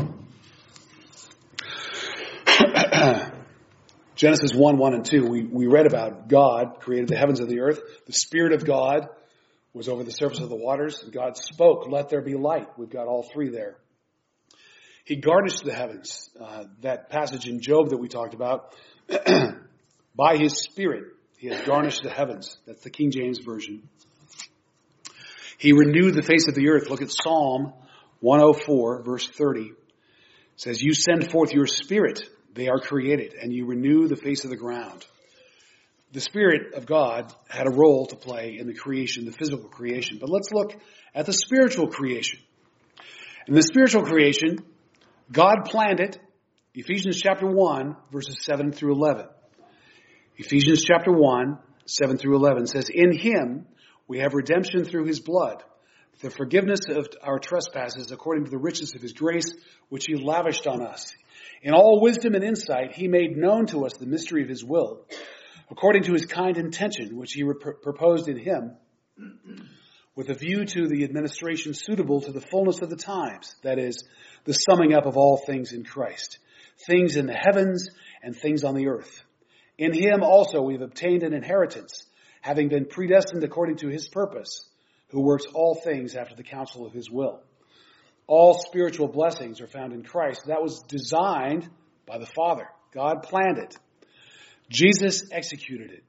Genesis one, one and two, we, we read about God created the heavens and the earth. The Spirit of God was over the surface of the waters. And God spoke, let there be light. We've got all three there. He garnished the heavens. Uh, that passage in Job that we talked about. By his Spirit, he has garnished the heavens. That's the King James Version. He renewed the face of the earth. Look at Psalm one oh four, verse thirty. It says, you send forth your Spirit. They are created, and you renew the face of the ground. The Spirit of God had a role to play in the creation, the physical creation. But let's look at the spiritual creation. In the spiritual creation, God planned it. Ephesians chapter one, verses seven through eleven. Ephesians chapter one, seven through eleven says, in him we have redemption through his blood, the forgiveness of our trespasses according to the riches of his grace, which he lavished on us. In all wisdom and insight, he made known to us the mystery of his will, according to his kind intention, which he rep- proposed in him, with a view to the administration suitable to the fullness of the times, that is, the summing up of all things in Christ, things in the heavens and things on the earth. In him also we have obtained an inheritance, having been predestined according to his purpose, who works all things after the counsel of his will. All spiritual blessings are found in Christ. That was designed by the Father. God planned it. Jesus executed it.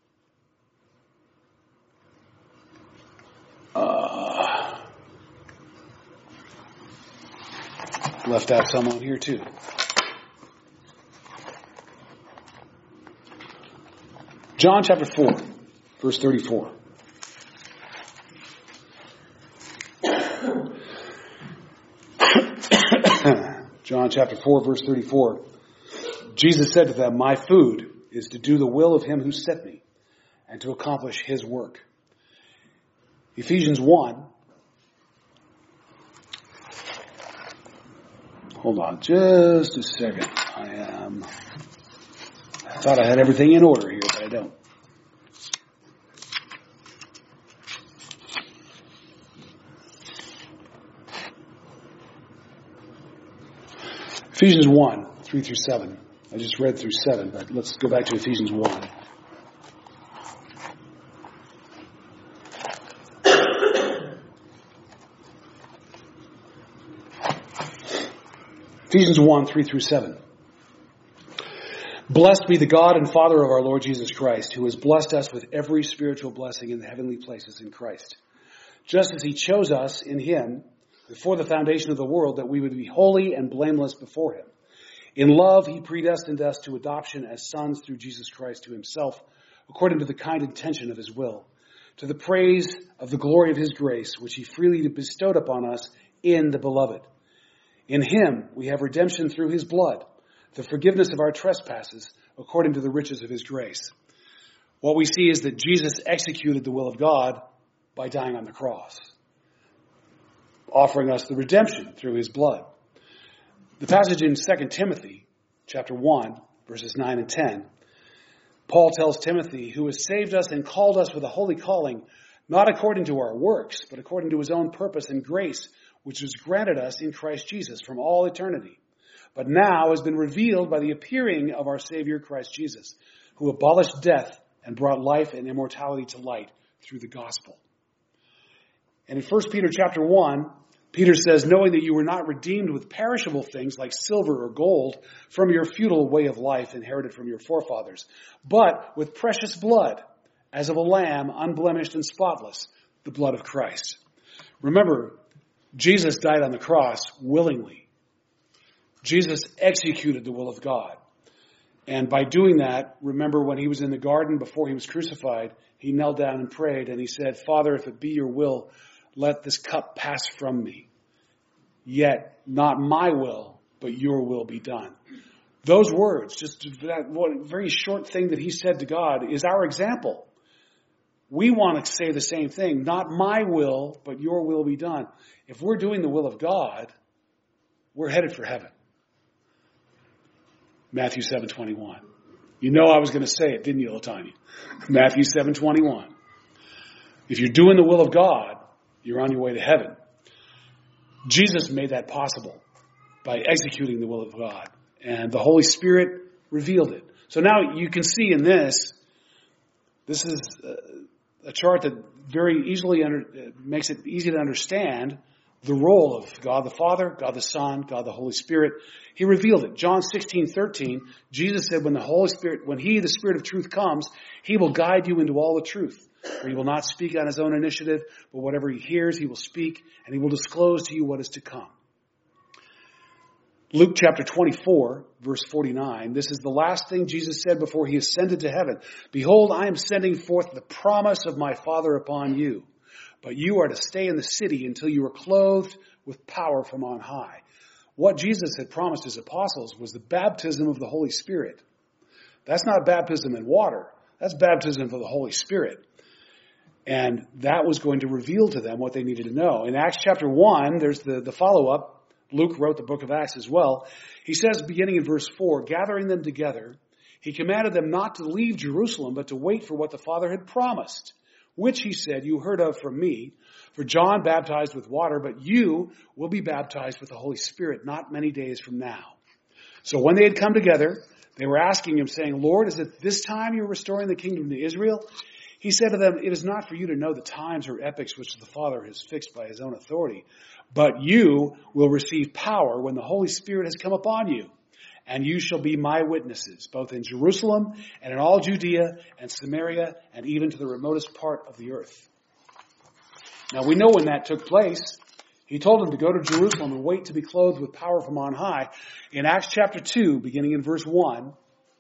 Uh, left out some on here too. John chapter four, verse thirty-four. John chapter four, verse thirty-four. Jesus said to them, my food is to do the will of him who sent me and to accomplish his work. Ephesians one. Hold on just a second. I am, I thought I had everything in order here, but I don't. Ephesians one, three through seven. I just read through seven, but let's go back to Ephesians one. Ephesians one, three through seven. Blessed be the God and Father of our Lord Jesus Christ, who has blessed us with every spiritual blessing in the heavenly places in Christ, just as he chose us in him before the foundation of the world, that we would be holy and blameless before him. In love, he predestined us to adoption as sons through Jesus Christ to himself, according to the kind intention of his will, to the praise of the glory of his grace, which he freely bestowed upon us in the beloved. In him we have redemption through his blood, the forgiveness of our trespasses, according to the riches of his grace. What we see is that Jesus executed the will of God by dying on the cross, offering us the redemption through his blood. The passage in Second Timothy chapter one, verses nine and ten. Paul tells Timothy, who has saved us and called us with a holy calling, not according to our works, but according to his own purpose and grace, which was granted us in Christ Jesus from all eternity, but now has been revealed by the appearing of our Savior Christ Jesus, who abolished death and brought life and immortality to light through the gospel. And in First Peter chapter one, Peter says, knowing that you were not redeemed with perishable things like silver or gold from your futile way of life inherited from your forefathers, but with precious blood, as of a lamb, unblemished and spotless, the blood of Christ. Remember, Jesus died on the cross willingly. Jesus executed the will of God. And by doing that, remember when he was in the garden before he was crucified, he knelt down and prayed and he said, Father, if it be your will, let this cup pass from me. Yet not my will, but your will be done. Those words, just that one very short thing that he said to God, is our example. We want to say the same thing. Not my will, but your will be done. If we're doing the will of God, we're headed for heaven. Matthew seven twenty-one. You know I was going to say it, didn't you, Latanya? Matthew seven twenty-one. If you're doing the will of God, you're on your way to heaven. Jesus made that possible by executing the will of God. And the Holy Spirit revealed it. So now you can see in this, this is a chart that very easily under, makes it easy to understand the role of God the Father, God the Son, God the Holy Spirit. He revealed it. John sixteen thirteen, Jesus said when the Holy Spirit, when he, the Spirit of truth, comes, he will guide you into all the truth. For he will not speak on his own initiative, but whatever he hears, he will speak, and he will disclose to you what is to come. Luke chapter twenty-four, verse forty-nine, this is the last thing Jesus said before he ascended to heaven. Behold, I am sending forth the promise of my Father upon you, but you are to stay in the city until you are clothed with power from on high. What Jesus had promised his apostles was the baptism of the Holy Spirit. That's not baptism in water. That's baptism of the Holy Spirit. And that was going to reveal to them what they needed to know. In Acts chapter one, there's the, the follow-up. Luke wrote the book of Acts as well. He says, beginning in verse four, gathering them together, he commanded them not to leave Jerusalem, but to wait for what the Father had promised, which he said, you heard of from me. For John baptized with water, but you will be baptized with the Holy Spirit not many days from now. So when they had come together, they were asking him, saying, Lord, is it this time you're restoring the kingdom to Israel? He said to them, it is not for you to know the times or epochs which the Father has fixed by his own authority, but you will receive power when the Holy Spirit has come upon you, and you shall be my witnesses, both in Jerusalem and in all Judea and Samaria and even to the remotest part of the earth. Now we know when that took place. He told them to go to Jerusalem and wait to be clothed with power from on high. In Acts chapter two, beginning in verse one,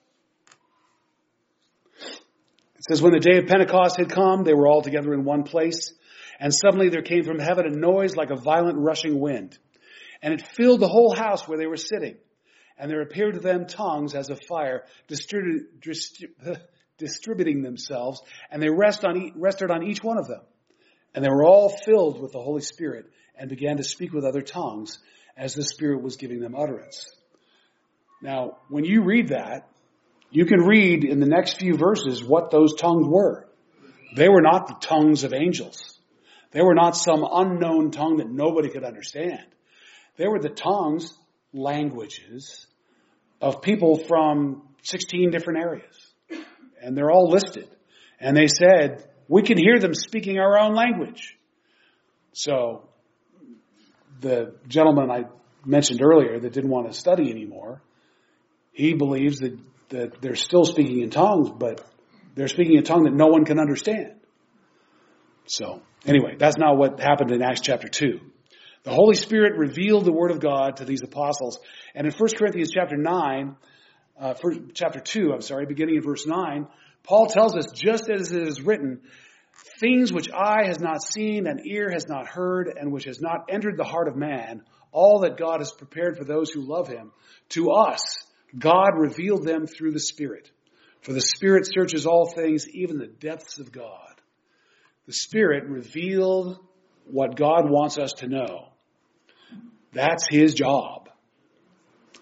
it says, when the day of Pentecost had come, they were all together in one place. And suddenly there came from heaven a noise like a violent rushing wind. And it filled the whole house where they were sitting. And there appeared to them tongues as of fire, distribu- distrib- distributing themselves. And they rest on e- rested on each one of them. And they were all filled with the Holy Spirit and began to speak with other tongues as the Spirit was giving them utterance. Now, when you read that, you can read in the next few verses what those tongues were. They were not the tongues of angels. They were not some unknown tongue that nobody could understand. They were the tongues, languages, of people from sixteen different areas. And they're all listed. And they said, we can hear them speaking our own language. So, the gentleman I mentioned earlier that didn't want to study anymore, he believes that, that they're still speaking in tongues, but they're speaking a tongue that no one can understand. So, anyway, that's not what happened in Acts chapter two. The Holy Spirit revealed the Word of God to these apostles. And in First Corinthians chapter nine, uh, first, chapter two, I'm sorry, beginning in verse nine, Paul tells us, just as it is written, things which eye has not seen and ear has not heard and which has not entered the heart of man, all that God has prepared for those who love him, to us, God revealed them through the Spirit. For the Spirit searches all things, even the depths of God. The Spirit revealed what God wants us to know. That's his job.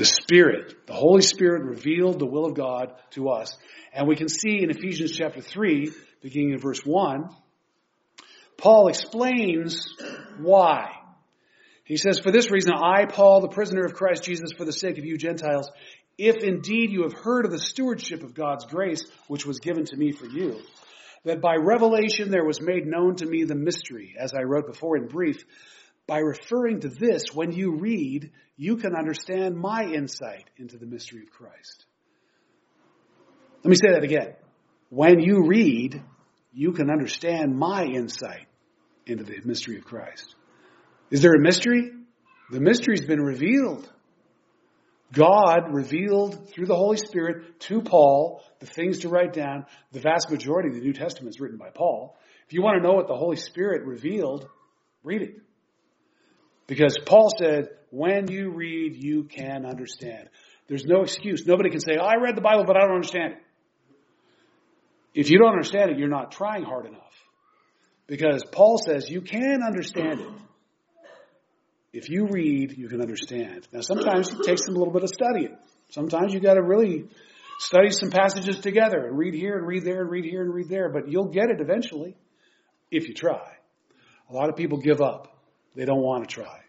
The Spirit, the Holy Spirit revealed the will of God to us. And we can see in Ephesians chapter three, beginning in verse one, Paul explains why. He says, for this reason, I, Paul, the prisoner of Christ Jesus, for the sake of you Gentiles, if indeed you have heard of the stewardship of God's grace, which was given to me for you, that by revelation there was made known to me the mystery, as I wrote before in brief. By referring to this, when you read, you can understand my insight into the mystery of Christ. Let me say that again. When you read, you can understand my insight into the mystery of Christ. Is there a mystery? The mystery's been revealed. God revealed through the Holy Spirit to Paul the things to write down. The vast majority of the New Testament is written by Paul. If you want to know what the Holy Spirit revealed, read it. Because Paul said, when you read, you can understand. There's no excuse. Nobody can say, oh, I read the Bible, but I don't understand it. If you don't understand it, you're not trying hard enough. Because Paul says you can understand it. If you read, you can understand. Now, sometimes it takes some a little bit of studying. Sometimes you got to really study some passages together and read here and read there and read here and read there. But you'll get it eventually if you try. A lot of people give up. They don't want to try.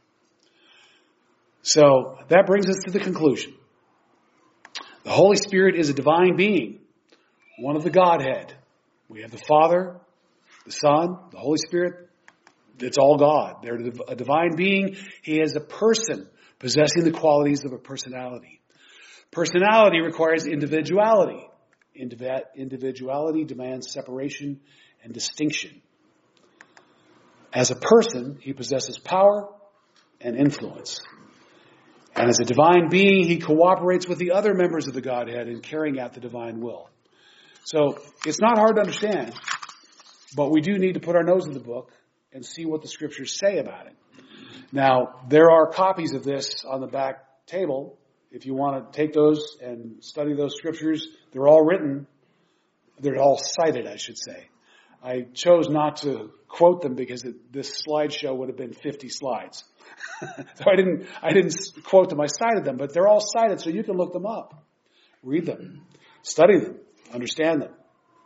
So that brings us to the conclusion. The Holy Spirit is a divine being, one of the Godhead. We have the Father, the Son, the Holy Spirit. It's all God. They're a divine being. He is a person possessing the qualities of a personality. Personality requires individuality. Individuality demands separation and distinction. As a person, he possesses power and influence. And as a divine being, he cooperates with the other members of the Godhead in carrying out the divine will. So it's not hard to understand, but we do need to put our nose in the book and see what the scriptures say about it. Now, there are copies of this on the back table. If you want to take those and study those scriptures, they're all written. They're all cited, I should say. I chose not to quote them because it, this slideshow would have been fifty slides. So I didn't, I didn't quote them. I cited them, but they're all cited so you can look them up. Read them. Study them. Understand them.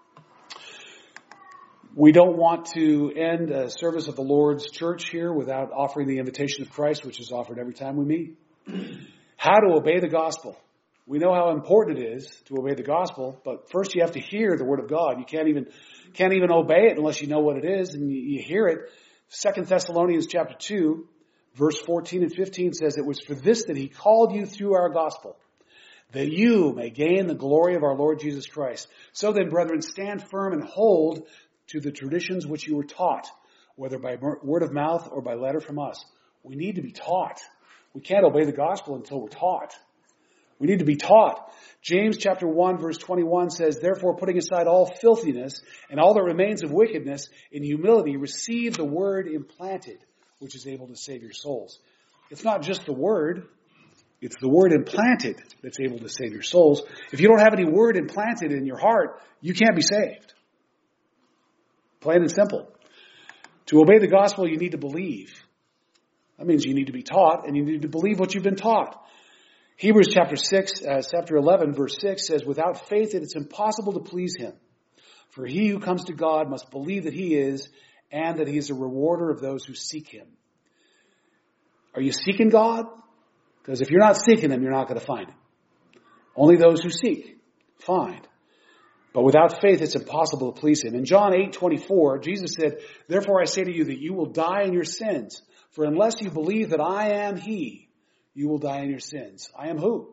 We don't want to end a service of the Lord's church here without offering the invitation of Christ, which is offered every time we meet. How to obey the gospel. We know how important it is to obey the gospel, but first you have to hear the word of God. You can't even, can't even obey it unless you know what it is and you, you hear it. Second Thessalonians chapter two, verse fourteen and fifteen says, it was for this that he called you through our gospel, that you may gain the glory of our Lord Jesus Christ. So then, brethren, stand firm and hold to the traditions which you were taught, whether by word of mouth or by letter from us. We need to be taught. We can't obey the gospel until we're taught. We need to be taught. James chapter one verse twenty-one says, therefore putting aside all filthiness and all that remains of wickedness, in humility receive the word implanted, which is able to save your souls. It's not just the word. It's the word implanted that's able to save your souls. If you don't have any word implanted in your heart, you can't be saved. Plain and simple. To obey the gospel, you need to believe. That means you need to be taught, and you need to believe what you've been taught. Hebrews chapter six, uh, chapter eleven, verse six says, without faith it is impossible to please him. For he who comes to God must believe that he is, and that he is a rewarder of those who seek him. Are you seeking God? Because if you're not seeking him, you're not going to find him. Only those who seek find. But without faith, it's impossible to please him. In John eight twenty-four, Jesus said, therefore I say to you that you will die in your sins. For unless you believe that I am he, you will die in your sins. I am who?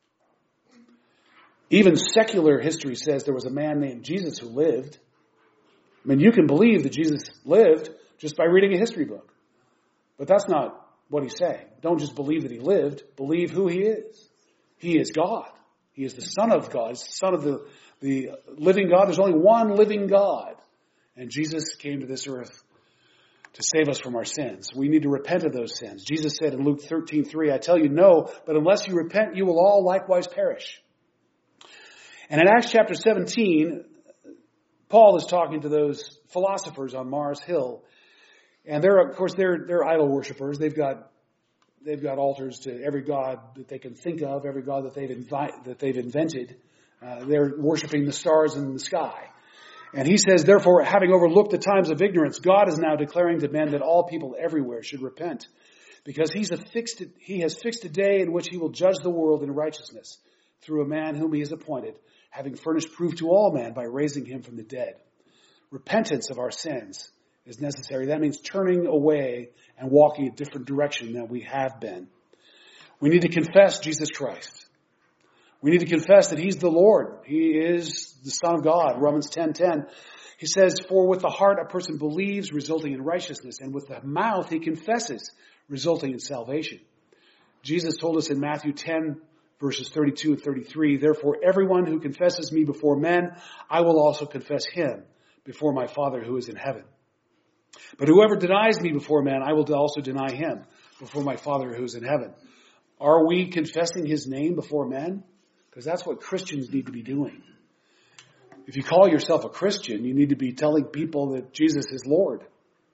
Even secular history says there was a man named Jesus who lived. I mean, you can believe that Jesus lived just by reading a history book. But that's not what he's saying. Don't just believe that he lived. Believe who he is. He is God. He is the Son of God. He's the Son of the, the living God. There's only one living God. And Jesus came to this earth to save us from our sins. We need to repent of those sins. Jesus said in Luke thirteen three, I tell you no, but unless you repent, you will all likewise perish. And in Acts chapter seventeen, Paul is talking to those philosophers on Mars Hill. And they're, of course, they're, they're idol worshipers. They've got they've got altars to every god that they can think of, every god that they've invi- that they've invented. Uh, they're worshiping the stars in the sky. And he says, therefore, having overlooked the times of ignorance, God is now declaring to men that all people everywhere should repent, because he's a fixed, he has fixed a day in which he will judge the world in righteousness through a man whom he has appointed, having furnished proof to all men by raising him from the dead. Repentance of our sins is necessary. That means turning away and walking a different direction than we have been. We need to confess Jesus Christ. We need to confess that he's the Lord. He is the Son of God. Romans ten ten. He says, for with the heart a person believes, resulting in righteousness, and with the mouth he confesses, resulting in salvation. Jesus told us in Matthew ten, verses thirty-two and thirty-three, therefore everyone who confesses me before men, I will also confess him before my Father who is in heaven. But whoever denies me before men, I will also deny him before my Father who is in heaven. Are we confessing his name before men? Because that's what Christians need to be doing. If you call yourself a Christian, you need to be telling people that Jesus is Lord.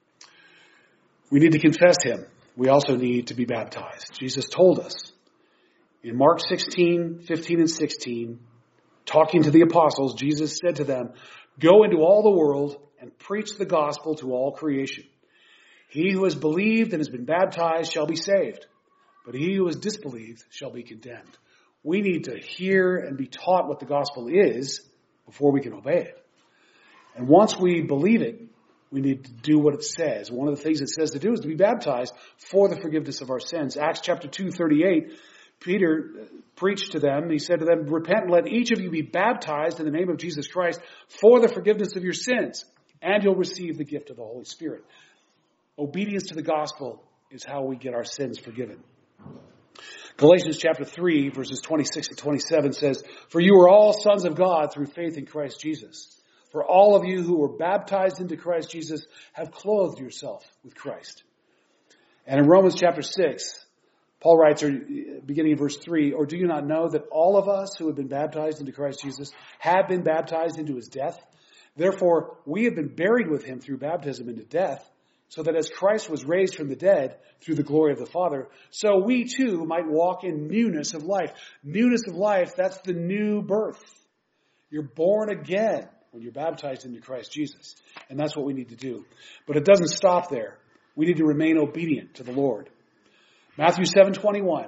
We need to confess him. We also need to be baptized. Jesus told us in Mark sixteen, fifteen and sixteen, talking to the apostles, Jesus said to them, go into all the world and preach the gospel to all creation. He who has believed and has been baptized shall be saved, but he who has disbelieved shall be condemned. We need to hear and be taught what the gospel is before we can obey it. And once we believe it, we need to do what it says. One of the things it says to do is to be baptized for the forgiveness of our sins. Acts chapter two, thirty-eight, Peter preached to them. He said to them, repent and let each of you be baptized in the name of Jesus Christ for the forgiveness of your sins, and you'll receive the gift of the Holy Spirit. Obedience to the gospel is how we get our sins forgiven. Galatians chapter three, verses twenty-six and twenty-seven says, for you are all sons of God through faith in Christ Jesus. For all of you who were baptized into Christ Jesus have clothed yourself with Christ. And in Romans chapter six, Paul writes, beginning in verse three, or do you not know that all of us who have been baptized into Christ Jesus have been baptized into his death? Therefore, we have been buried with him through baptism into death, so that as Christ was raised from the dead through the glory of the Father, so we too might walk in newness of life. Newness of life, that's the new birth. You're born again when you're baptized into Christ Jesus. And that's what we need to do. But it doesn't stop there. We need to remain obedient to the Lord. Matthew seven twenty-one.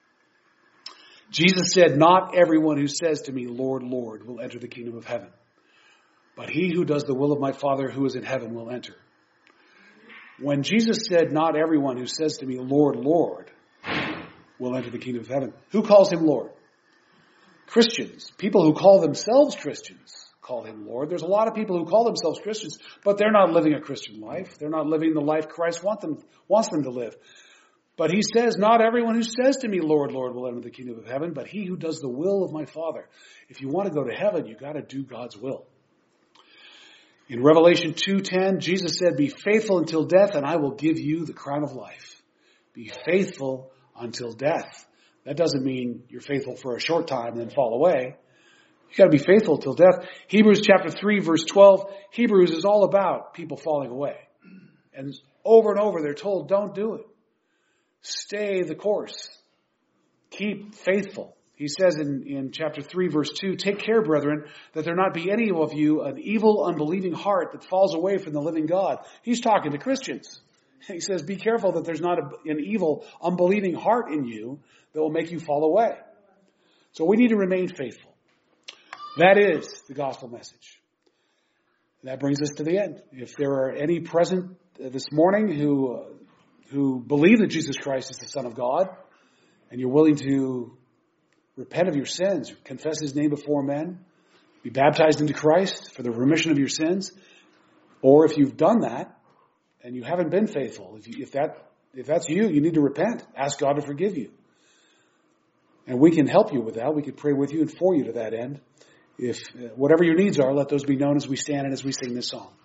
Jesus said, not everyone who says to me, Lord, Lord, will enter the kingdom of heaven, but he who does the will of my Father who is in heaven will enter. When Jesus said, not everyone who says to me, Lord, Lord, will enter the kingdom of heaven, who calls him Lord? Christians. People who call themselves Christians call him Lord. There's a lot of people who call themselves Christians, but they're not living a Christian life. They're not living the life Christ want them, wants them to live. But he says, not everyone who says to me, Lord, Lord, will enter the kingdom of heaven, but he who does the will of my Father. If you want to go to heaven, you've got to do God's will. In Revelation two ten, Jesus said, be faithful until death, and I will give you the crown of life. Be faithful until death. That doesn't mean you're faithful for a short time and then fall away. You've got to be faithful till death. Hebrews chapter three, verse twelve, Hebrews is all about people falling away. And over and over they're told, don't do it. Stay the course. Keep faithful. He says in, in chapter three, verse two, take care, brethren, that there not be any of you an evil, unbelieving heart that falls away from the living God. He's talking to Christians. He says, be careful that there's not a, an evil, unbelieving heart in you that will make you fall away. So we need to remain faithful. That is the gospel message. That brings us to the end. If there are any present this morning who, uh, who believe that Jesus Christ is the Son of God, and you're willing to repent of your sins, confess his name before men, be baptized into Christ for the remission of your sins. Or if you've done that and you haven't been faithful, if, you, if that if that's you, you need to repent. Ask God to forgive you. And we can help you with that. We can pray with you and for you to that end. If uh, whatever your needs are, let those be known as we stand and as we sing this song.